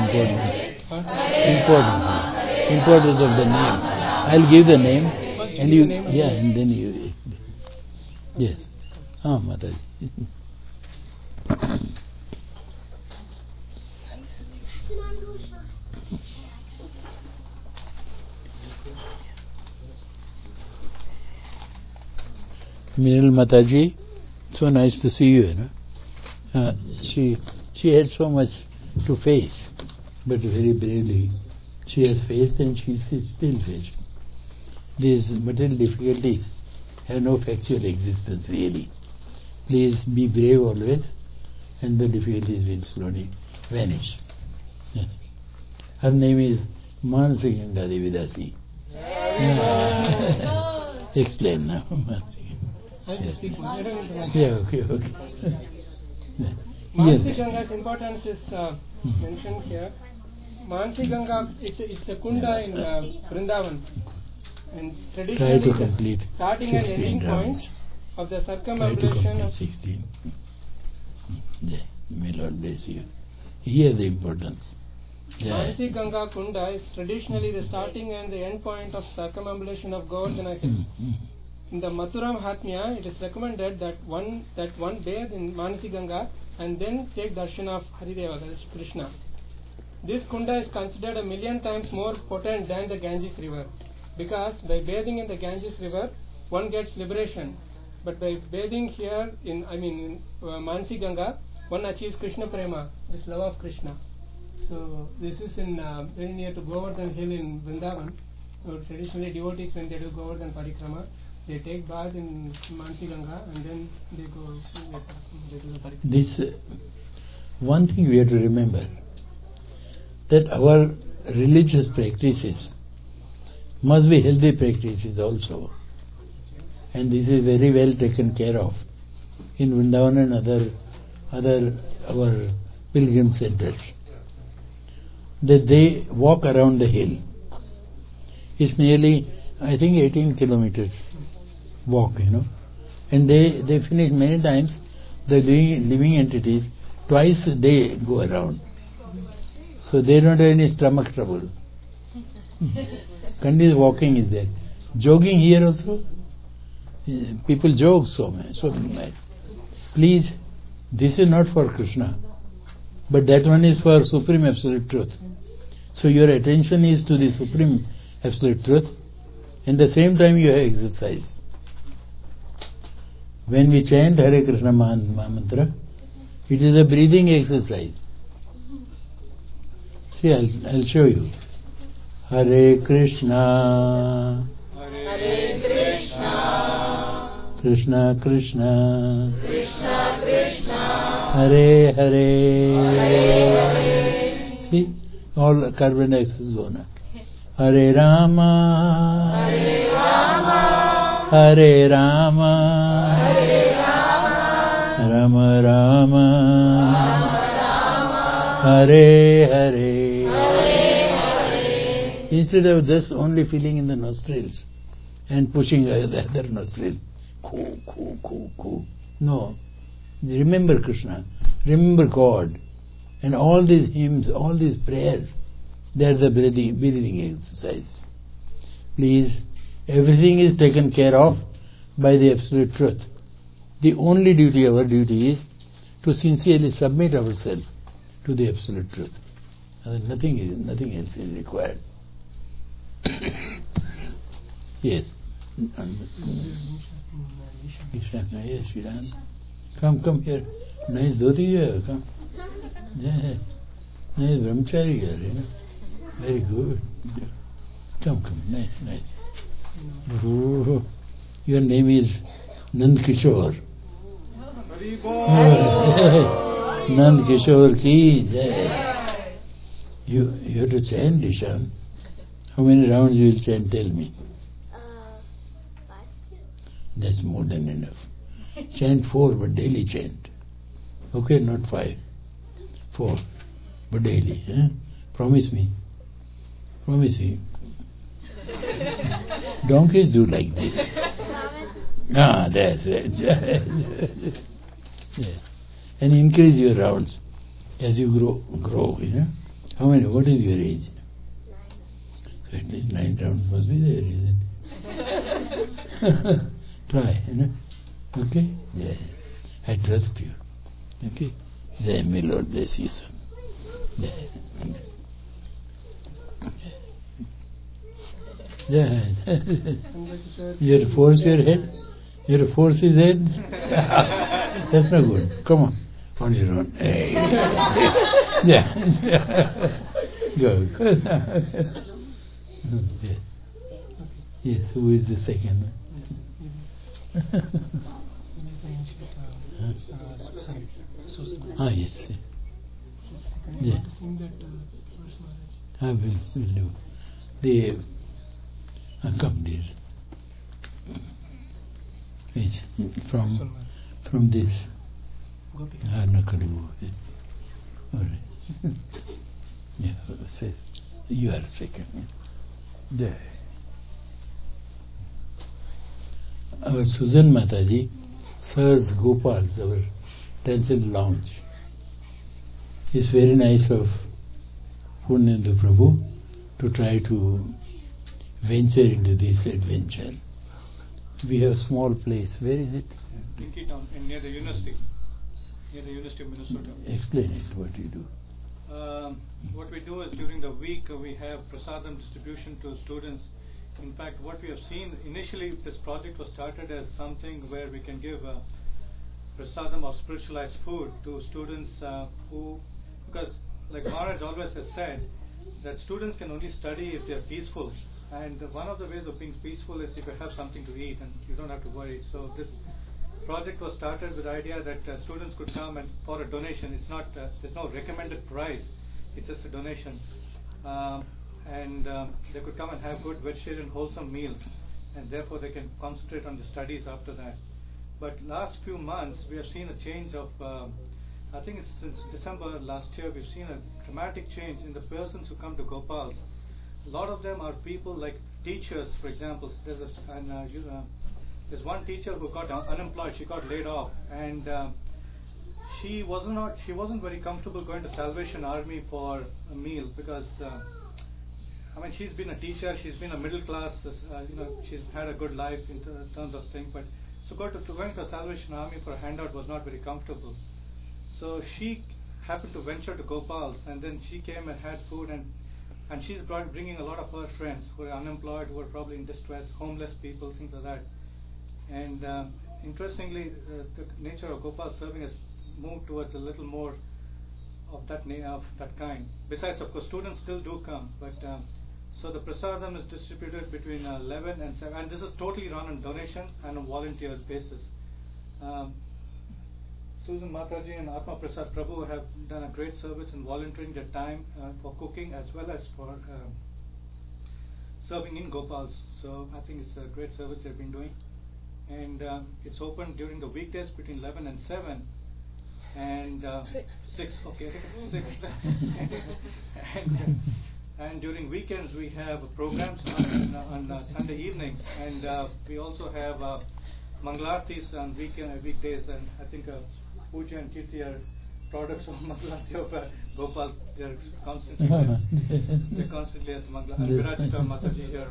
importance of the name. I'll give the name, and you, and then you, yes. Mataji. Minal Mataji, so nice to see you. She had so much to face, but very bravely she has faced and she is still facing. These material difficulties have no factual existence really. Please be brave always, and the difficulties will slowly vanish. Her name is Mansi Ganga Devidasi. Explain now. I'll speak. Okay. Mansi Ganga's importance is mentioned here. Mansi Ganga, it's a kunda in Vrindavan, and traditionally the starting and ending point of the circumambulation of 16. May Lord bless you. Hear the importance. Mansi Ganga Kunda is traditionally the starting and the end point of circumambulation of Govardhana Hill. In the Mathura Mahatmya, it is recommended that one bathe in Manasi Ganga and then take darshan of Harideva, that is Krishna. this kunda is considered 1,000,000 times more potent than the Ganges river, because by bathing in the Ganges river one gets liberation, but by bathing here in Mansi Ganga one achieves Krishna Prema, this love of Krishna. So this is in very near to Govardhan hill in Vrindavan. So traditionally devotees, when they do Govardhan Parikrama, they take bath in Mansi Ganga and then they go they do the Parikrama. This one thing we have to remember, that our religious practices must be healthy practices also, and this is very well taken care of in Vrindavan and other our pilgrim centers. That they walk around the hill. It's nearly, I think, 18 kilometers walk, and they finish many times. The living entities twice they go around, so they don't have any stomach trouble. Continuous walking is there. Jogging here also, people jog so much. Please, this is not for Krishna, but that one is for Supreme Absolute Truth. So your attention is to the Supreme Absolute Truth, and at the same time you have exercise. When we chant Hare Krishna Mantra, it is a breathing exercise. See, I'll show you. Hare Krishna, Hare Krishna, Krishna Krishna, Krishna Krishna, Hare Hare. Hare Hare. See, all carbon dioxide zone. Hare Rama, Hare Rama, Hare Rama, Hare Rama, Rama Rama, Rama, Hare Hare. Hare Hare. Instead of just only feeling in the nostrils and pushing the other nostril, coo. No. Remember Krishna, remember God, and all these hymns, all these prayers, they are the breathing exercise. Please, everything is taken care of by the Absolute Truth. The only duty, our duty, is to sincerely submit ourselves to the Absolute Truth. Nothing else is required. Yes. Yes, Sriram. Come here. Nice dhoti you have, come. Yeah. Nice brahmachari girl, Very good. Come. Nice. Oh, your name is Nand Kishore. Nand Kishore ki jai. You have to chant, Ishan. How many rounds you will chant? Tell me. 5. That's more than enough. Chant 4, but daily chant. Okay, not 5. 4, but daily. Promise me. Donkeys do like this. That's right. Yes. And increase your rounds as you grow. How many? What is your age? 9. So at least 9 rounds must be there, isn't it? Try, Okay? Yes. I trust you. Okay? Then may Lord bless you, son. Yes. Yeah. You have to force your head? You have to force his head? That's not good. Come on your own. Hey. Yeah. Good. Yes, who is the second one? Yes. Yeah. I will do. The come dear. Yes, from this. All right. Yeah, say you are second. There. Our Susan Mataji serves Gopal's, our Tencent lounge. It's very nice of Purnendu Prabhu to try to venture into this adventure. We have a small place. Where is it? Dinky Town, near the university. Near the University of Minnesota. Explain it, what you do. What we do is during the week we have prasadam distribution to students. In fact, what we have seen initially, this project was started as something where we can give prasadam or spiritualized food to students because like Maharaj always has said, that students can only study if they are peaceful. And one of the ways of being peaceful is if you have something to eat and you don't have to worry. So this project was started with the idea that students could come and for a donation. It's not there's no recommended price. It's just a donation, and they could come and have good vegetarian wholesome meals, and therefore they can concentrate on the studies after that. But last few months we have seen a change of I think it's since December last year we've seen a dramatic change in the persons who come to Gopal's. A lot of them are people like teachers, for example. There's one teacher who got unemployed. She got laid off, and she wasn't very comfortable going to Salvation Army for a meal because she's been a teacher. She's been a middle class. She's had a good life in terms of things, but so going to Salvation Army for a handout was not very comfortable. So she happened to venture to Gopal's, and then she came and had food, and she's bringing a lot of her friends who are unemployed, who are probably in distress, homeless people, things like that. And interestingly, the nature of Gopal serving has moved towards a little more of that kind. Besides, of course, students still do come, but so the prasadam is distributed between 11 and 7, and this is totally run on donations and on volunteers basis. Susan Mataji and Atma Prasad Prabhu have done a great service in volunteering their time for cooking as well as for serving in Gopal's. So I think it's a great service they've been doing. And it's open during the weekdays between 11 and 7 and 6. Okay, 6. and during weekends we have programs on Sunday evenings, and we also have Mangalartis on weekdays, and I think Puja and Kirti are products of Mangalarti of Gopal. They're constantly at Mangalarti. Virajita Mataji here.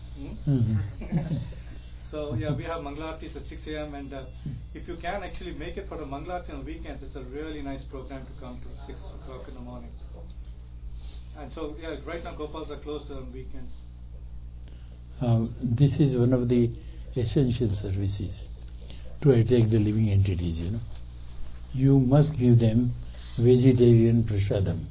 So yeah, we have Mangalartis at 6 a.m. and if you can actually make it for the Mangalarti on weekends, it's a really nice program to come to 6 o'clock in the morning. And so yeah, right now Gopals are closed on weekends. This is one of the essential services to attract the living entities. You must give them vegetarian prasadam.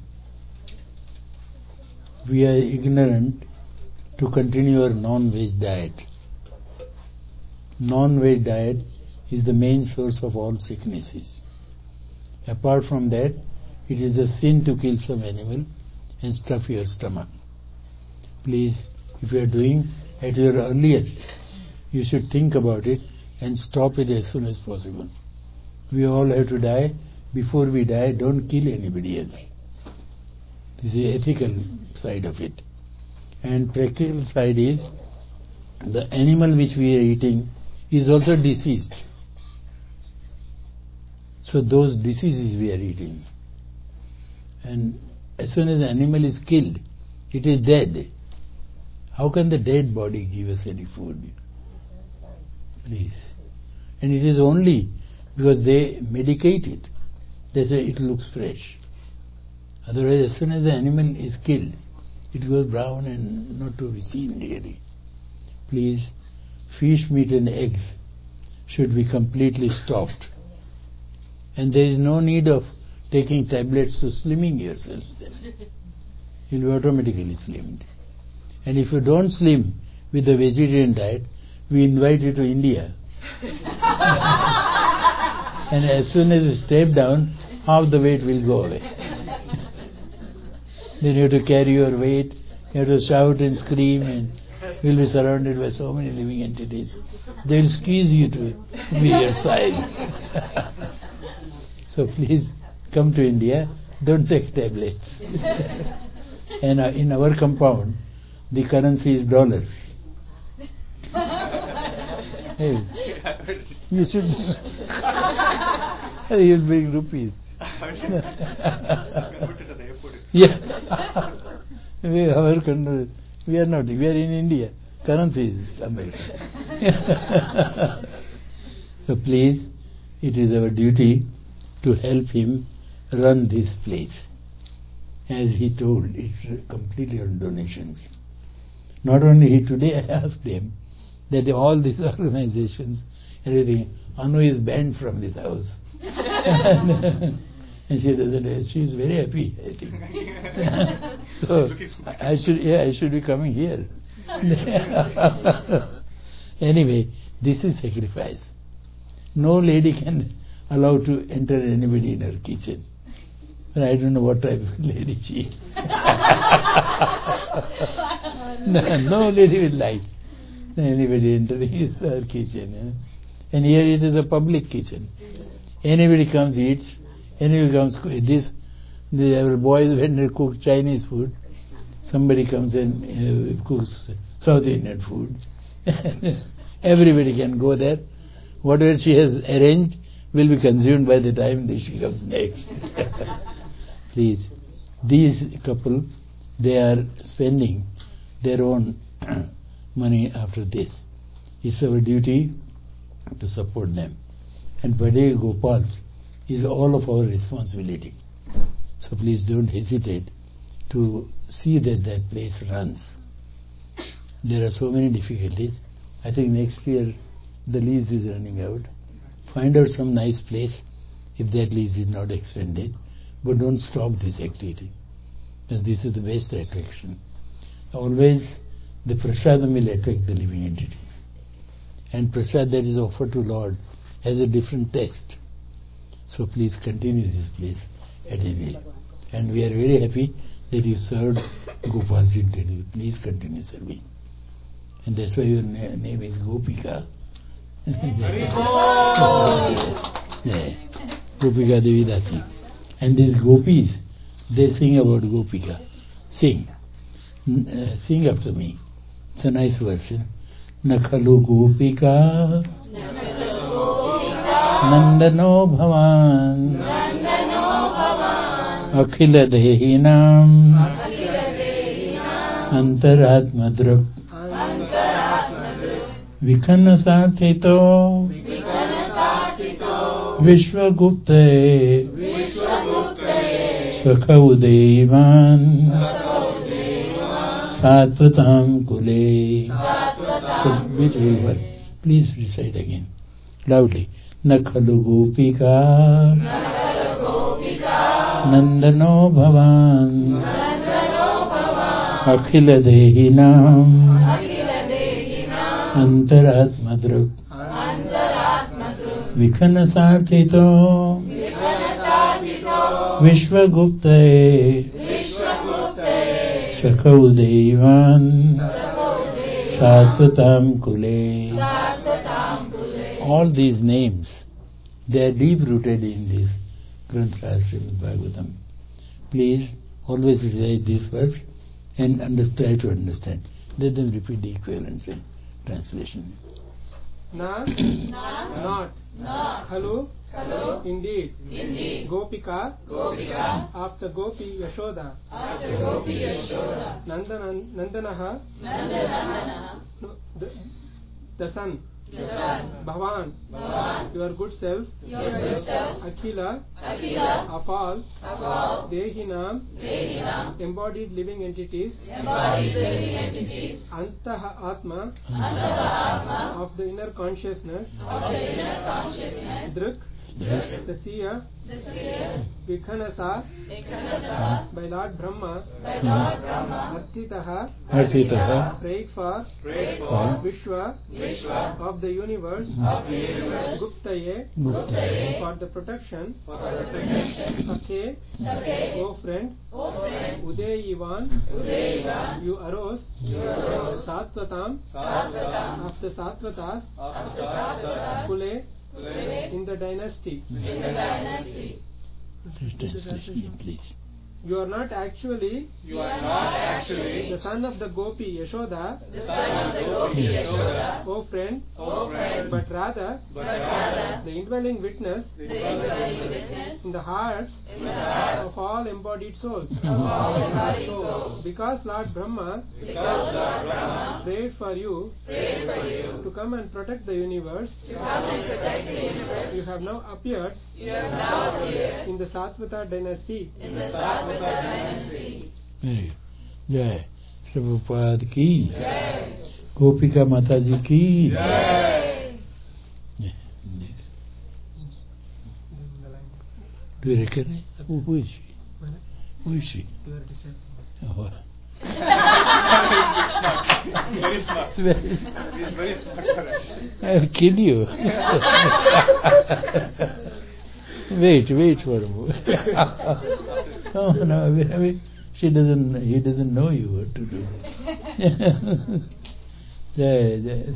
We are ignorant to continue our non-veg diet. Non-veg diet is the main source of all sicknesses. Apart from that, it is a sin to kill some animal and stuff your stomach. Please, if you are doing at your earliest, you should think about it and stop it as soon as possible. We all have to die. Before we die, don't kill anybody else. This is the ethical side of it. And practical side is, the animal which we are eating is also deceased. So those diseases we are eating. And as soon as the animal is killed, it is dead. How can the dead body give us any food? Please. And it is only because they medicate it. They say it looks fresh. Otherwise, as soon as the animal is killed, it goes brown and not to be seen really. Please, fish, meat and eggs should be completely stopped. And there is no need of taking tablets to slimming yourselves then. You will be automatically slimmed. And if you don't slim with the vegetarian diet, we invite you to India. And as soon as you step down, half the weight will go away. Then you have to carry your weight, you have to shout and scream, and you will be surrounded by so many living entities. They will squeeze you to be your size. So please come to India, don't take tablets. And in our compound, the currency is dollars. Hey, you should. You'll bring rupees. Yeah. We are not. We are in India. Currency is American. So please, it is our duty to help him run this place. as he told, it's completely on donations. Not only he, today I asked them that all these organizations, everything, Anu is banned from this house. And she doesn't. She is very happy, I think. So I should be coming here. Anyway, this is sacrifice. No lady can allow to enter anybody in her kitchen. But I don't know what type of lady she is. No lady will like anybody entering her kitchen. And here it is a public kitchen. Anybody comes, eats. Anybody comes, our boys, when they cook Chinese food, somebody comes and cooks South Indian food. Everybody can go there. Whatever she has arranged will be consumed by the time that she comes next. Please, these couple, they are spending their own money after this. It's our duty to support them. And Bade Gopal's is all of our responsibility. So please don't hesitate to see that that place runs. There are so many difficulties. I think next year the lease is running out. Find out some nice place if that lease is not extended, but don't stop this activity, because this is the best attraction. Always the prasadam will attract the living entities, and prasad that is offered to Lord has a different taste. So please continue this place at any rate. And we are very happy that you served Gopal's interview. Please continue serving. And that's why your name is Gopika. Yeah. Gopika Devi Dasi. And these gopis, they sing about Gopika. Sing. Sing after me. It's a nice verse. Nakhalu Gopika Nandano Bhavan Akhila Dehinam Antaratmadrup Vikhana Sathito Vishwagupte Sakhaudevan Satvatam Kule. Please recite again loudly. Nakhalu Gopika Nandano Bhavan Akhila Dehinam Antaratmadrup Vikhana Sathito Vishwagupte Sakhaudevan Satvatam Kule. All these names, they are deep rooted in this Granth Srimad Bhagavatam. Please always recite this verse and try to understand. Let them repeat the equivalence in translation. Na, not. Khalu, indeed. Gopika, after Gopi Yashoda. Nandanaha, the son. Bhavan, your good self. Akhila, of all. Dehinam, embodied living entities. Antaha Atma, of the inner consciousness. Drik, the seer. Vikhanasa, by Lord Brahma. Arthitaha, prayed for. Vishwa, of the universe. Guptaye, for the protection. Sakhe, O friend. Udayivan, you arose. Satvatam, of the Satvatas. Kule, in the dynasty. Translation, please. You are not actually the son of the Gopi Yashoda, O friend, but rather the indwelling witness in the hearts of all embodied souls. Because Lord Brahma prayed for you to come and protect the universe, you have now appeared in the Satvata dynasty. Very good. Jai. Prabhupada ki. Gopika Mataji ki. Yeah, yes. Do you recognize? Who is she? Who is she? Oh. Very smart. It's very smart. He's very smart. I'll kill you. Wait for a moment. No, he doesn't know you what to do. Jai.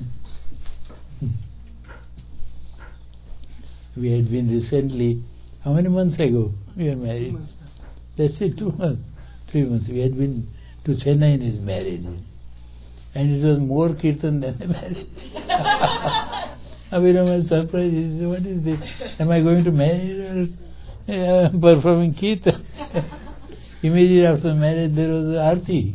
We had been recently, how many months ago we were married? That's it, 2 months, 3 months. We had been to Chennai in his marriage. And it was more kirtan than the marriage. Abhiram was surprised. He said, what is this? Am I going to marry or performing kirtan? Immediately after marriage there was Aarti.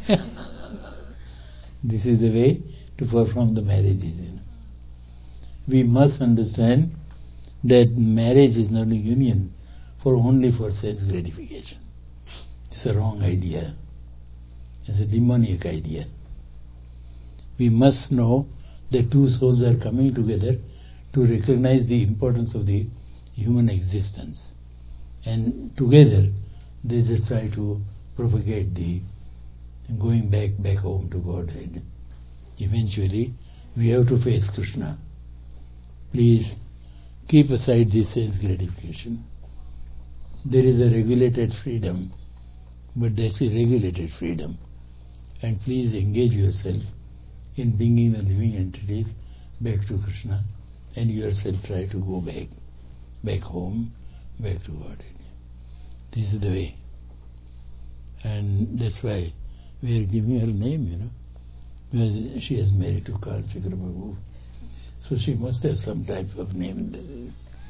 This is the way to perform the marriages. We must understand that marriage is not a union only for sense gratification. It's a wrong idea. It's a demoniac idea. We must know that two souls are coming together to recognize the importance of the human existence. And together they just try to propagate the going back home to Godhead. Eventually we have to face Krishna. Please keep aside this sense gratification. There is a regulated freedom, but that's a regulated freedom. And please engage yourself in bringing the living entities back to Krishna, and yourself try to go back home, back to Godhead. This is the way. And that's why we are giving her name, because she has married to Kal Chakra Prabhu. So she must have some type of name.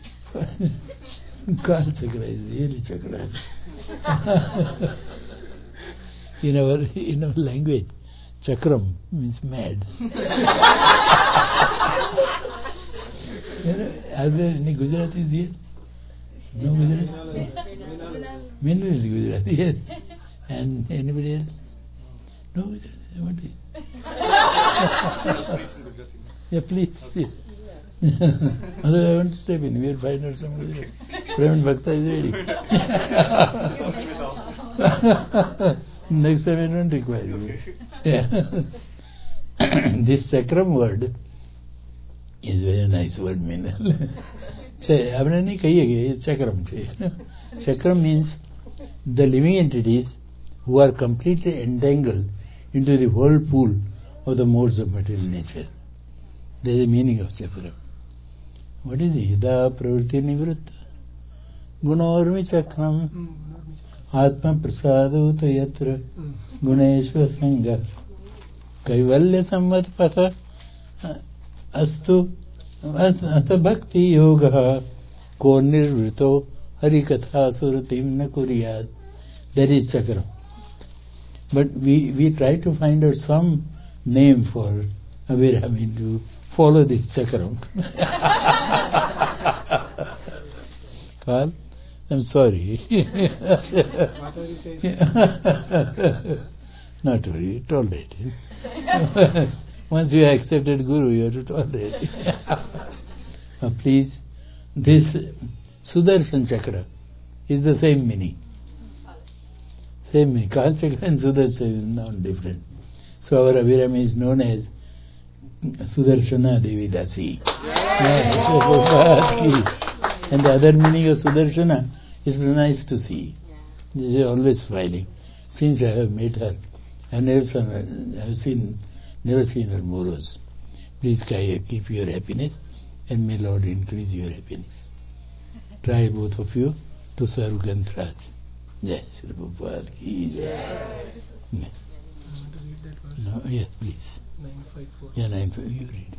Kal Chakra is really Chakra. In our language, Chakram means mad. Are there any Gujaratis here? No Gujarati? Minu is Gujarati. Yes. And anybody else? No Gujarati. What is? Yeah, please. Otherwise I want to step in. We will find out some Gujarati. Preman Bhakta is ready. Next time I don't require you. Yeah. This Chakram word is very nice word. आपने नहीं कही है कि Chakram से. Chakram means the living entities who are completely entangled into the whirlpool of the modes of material nature. That is the meaning of Chakram. What is it? Yada pravritti nivritta gunormi chakram atma prasadota yatra guneshva sangha kaivalya samvat patha astu ata bhakti yoga ko nirvrito harikatha suratim na kuriyat. That is Chakram. But we try to find out some name for Abhiram to follow this Chakram. Carl, I'm sorry. Not worry, tolerate. Once you have accepted Guru, you have to tolerate. Please, this Sudarshan Chakra is the same meaning. Same meaning. Kal Chakra and Sudarshan is not different. So our Abhiram is known as Sudarshana Devi Dasi. And the other meaning of Sudarshana is nice to see. She is always smiling. Since I have met her, I have never seen her morose. Please keep your happiness, and may Lord increase your happiness. Try both of you to serve Ganthraj. Jai Sri Prabhupada ki jai. No, yes, please. 954. Yeah, 954. You read.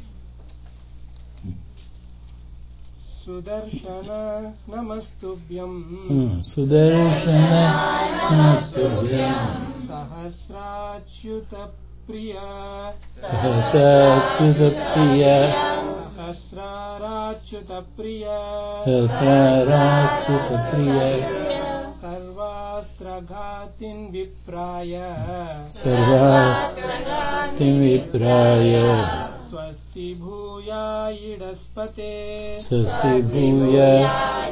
Sudarshana Namastubhyam. Sudarshana Namastubhyam. Sahasrachyuta Priya. Sahasrachyuta Priya. Sahasrarachyuta Priya. Sahasrarachyuta Priya. Sarvas Sarvastra Vipraya Sarvatim Vipraya Swasti Bhuya Idaspate Swasti Bhuya.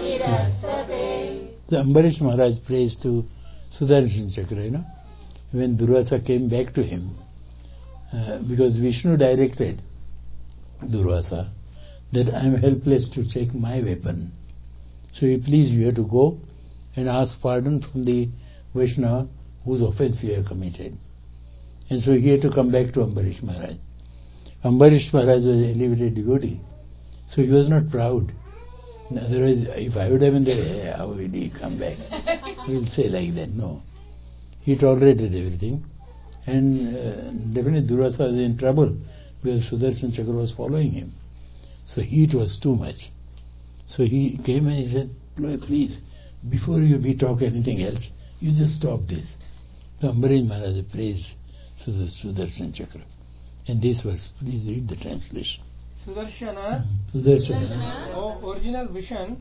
The Ambarish Maharaj prays to Sudarshan Chakra, when Durvasa came back to him, because Vishnu directed Durvasa that I am helpless to take my weapon. So please, you have to go and ask pardon from the Vaishnava whose offense we have committed. And so he had to come back to Ambarish Maharaj. Ambarish Maharaj was an elevated devotee, so he was not proud. Otherwise, if I would have been there, hey, how will he come back? He will say like that. No. He tolerated everything. And definitely Durvasa was in trouble because Sudarshan Chakra was following him. So heat was too much. So he came and he said, please, before you talk anything else, you just stop this. So Ambarish Maharaj praised Sudarshan Chakra. And this was, please read the translation. Sudarshana, original vision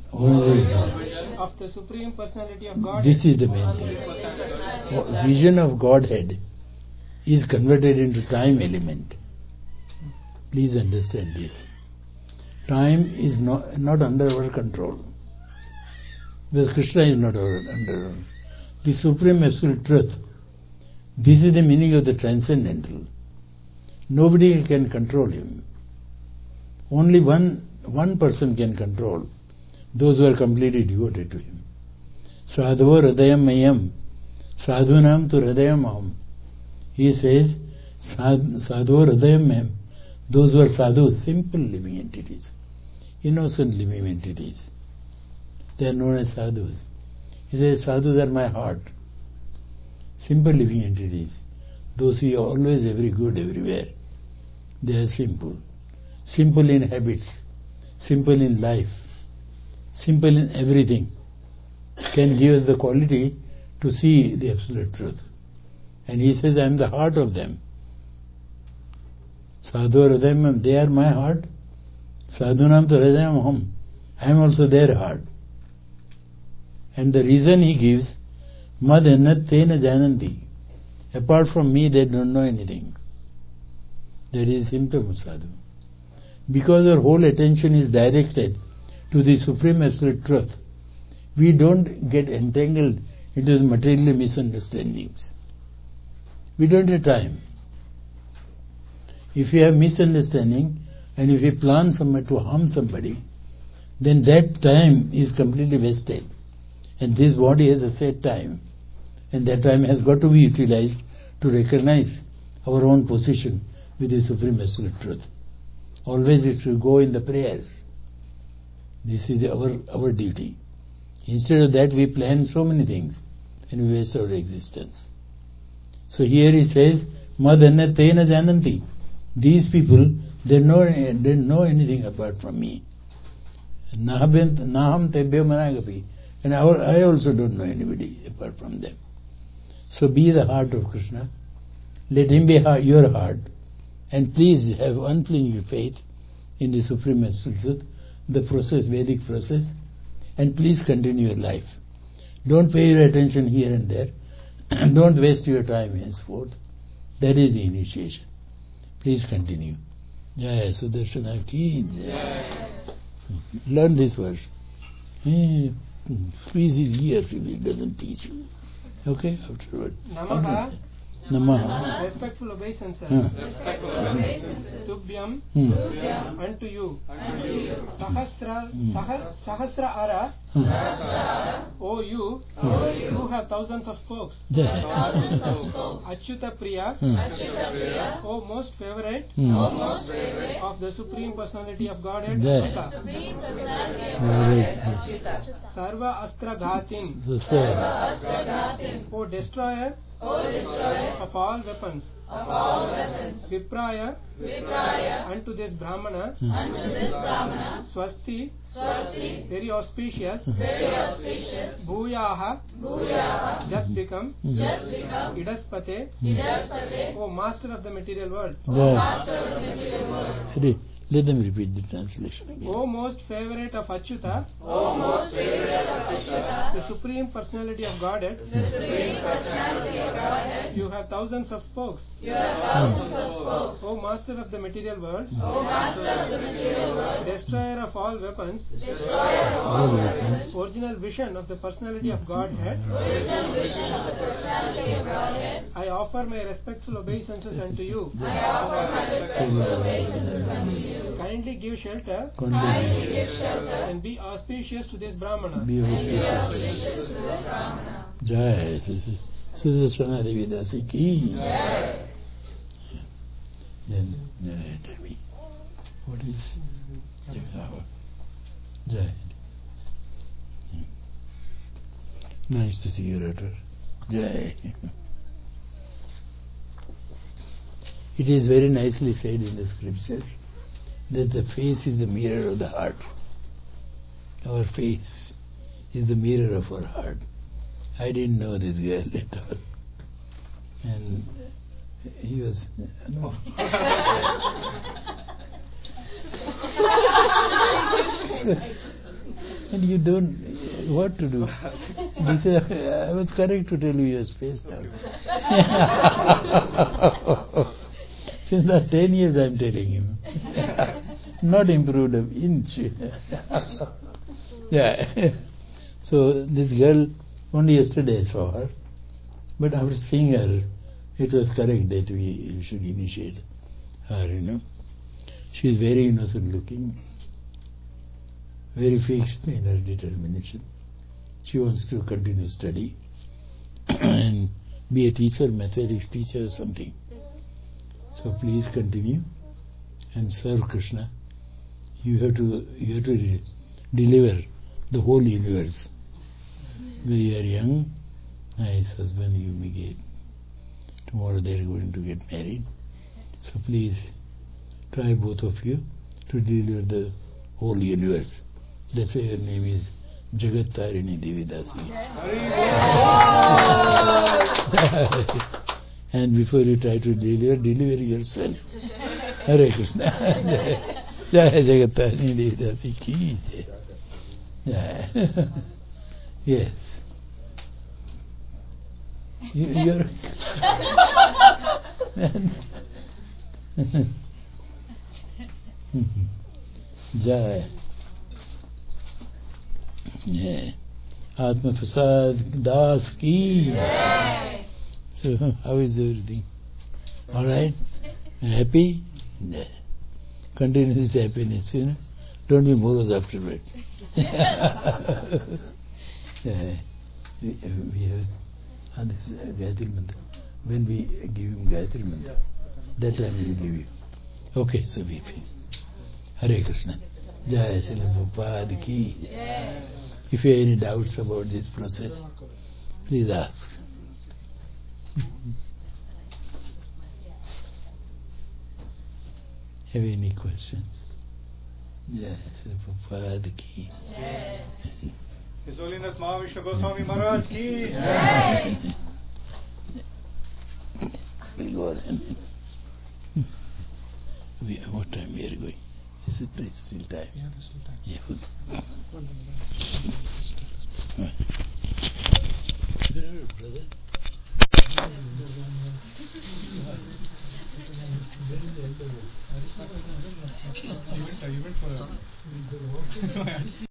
of the Supreme Personality of Godhead. This is the main thing. Vision of Godhead is converted into time element. Please understand this. Time is not under our control. Because Krishna is not under our. The Supreme Absolute Truth. This is the meaning of the transcendental. Nobody can control him. Only one person can control those who are completely devoted to him. Sadhu Hridayam Mayam, Sadhunam tu Hridayam Aham. He says, Sadhu Hridayam Mayam, those who are sadhus, simple living entities, innocent living entities. They are known as sadhus. He says, sadhus are my heart. Simple living entities. Those who are always very good everywhere. They are simple. Simple in habits, simple in life, simple in everything, can give us the quality to see the absolute truth. And he says, I am the heart of them. Sadhu Hridayam, they are my heart. Sadhunam tu Hridayam Aham, I am also their heart. And the reason he gives, Mad annat tena jananti. Apart from me, they don't know anything. That is symptom of sadhu. Because our whole attention is directed to the Supreme Absolute Truth, we don't get entangled into the material misunderstandings. We don't have time. If you have misunderstanding and if you plan to harm somebody, then that time is completely wasted. And this body has a set time. And that time has got to be utilized to recognize our own position with the Supreme Absolute Truth. Always it should go in the prayers. This is our duty. Instead of that, we plan so many things and we waste our existence. So here he says, Mad annat tena jananti. These people, they don't know anything apart from me. Naham tebhyo managapi. And I also don't know anybody apart from them. So be the heart of Krishna. Let him be your heart. And please have unflinching faith in the Supreme Absolute Truth, the process, Vedic process, and please continue your life. Don't pay your attention here and there. Don't waste your time henceforth. That is the initiation. Please continue. Jaya Sudarshana ki Jaya. Learn this verse. Squeeze his ears if he doesn't teach you. Okay? Afterward. Namaha. Namaha. Respectful obeisances. Tubhyam. Unto you. Sahasra Ara. O you who have thousands of spokes. Achyuta Priya. O most favorite of the Supreme Personality of Godhead. Sarva Astra Ghatin. O destroyer of all weapons. Vipraya unto this Brahmana. Swasti very auspicious. Bhuyaha just become. Idaspate O master of the material world. Let them repeat the translation again. O most favorite of Achyuta, the Supreme Personality of Godhead, you have thousands of spokes. O Master of the material world, Destroyer of all weapons, original vision of the Personality of Godhead, I offer my respectful obeisances unto you. Kindly give shelter and be auspicious to this Brahmana. Jai. Sudarsana Devi Dasi ki. Then, tell me, what is Jai? Nice to see you, daughter. Jai. It is very nicely said in the scriptures that the face is the mirror of the heart. Our face is the mirror of our heart. I didn't know this girl at all. And he was... No. And you don't... What to do? He said, I was correct to tell you your face now. Since last 10 years I am telling him. Not improved an inch. Yeah. So this girl, only yesterday I saw her. But after seeing her, it was correct that we should initiate her, She is very innocent looking, very fixed in her determination. She wants to continue study and be a teacher, mathematics teacher or something. So please continue and serve Krishna. You have to deliver the whole universe. When you are young, nice husband you may get. Tomorrow they are going to get married. So please try both of you to deliver the whole universe. That's why your name is Jagat Tarini Devidasi. And before you try to deliver yourself. Hare Krishna. Jai Jagat Tarini Devidasi ki jai. Yes. You're Jai. Yeah. Atma Prasad Das ki. Jai. So, how is everything? All right? Happy? Yeah. Continue this happiness, Don't be morose afterwards. Yeah. We have this Gayatri Mantra. When we give him Gayatri Mantra, that time we will give you. Okay, so we feel. Hare Krishna. Jai Srila Prabhupada ki. If you have any doubts about this process, please ask. Have any questions? Jai Srila Prabhupada ki. His Holiness Mahavishnu Goswami Maharaj ki. We'll go on. What time we are going? Is it still time? Yeah, there's still time. Yeah, good. Brother? You went for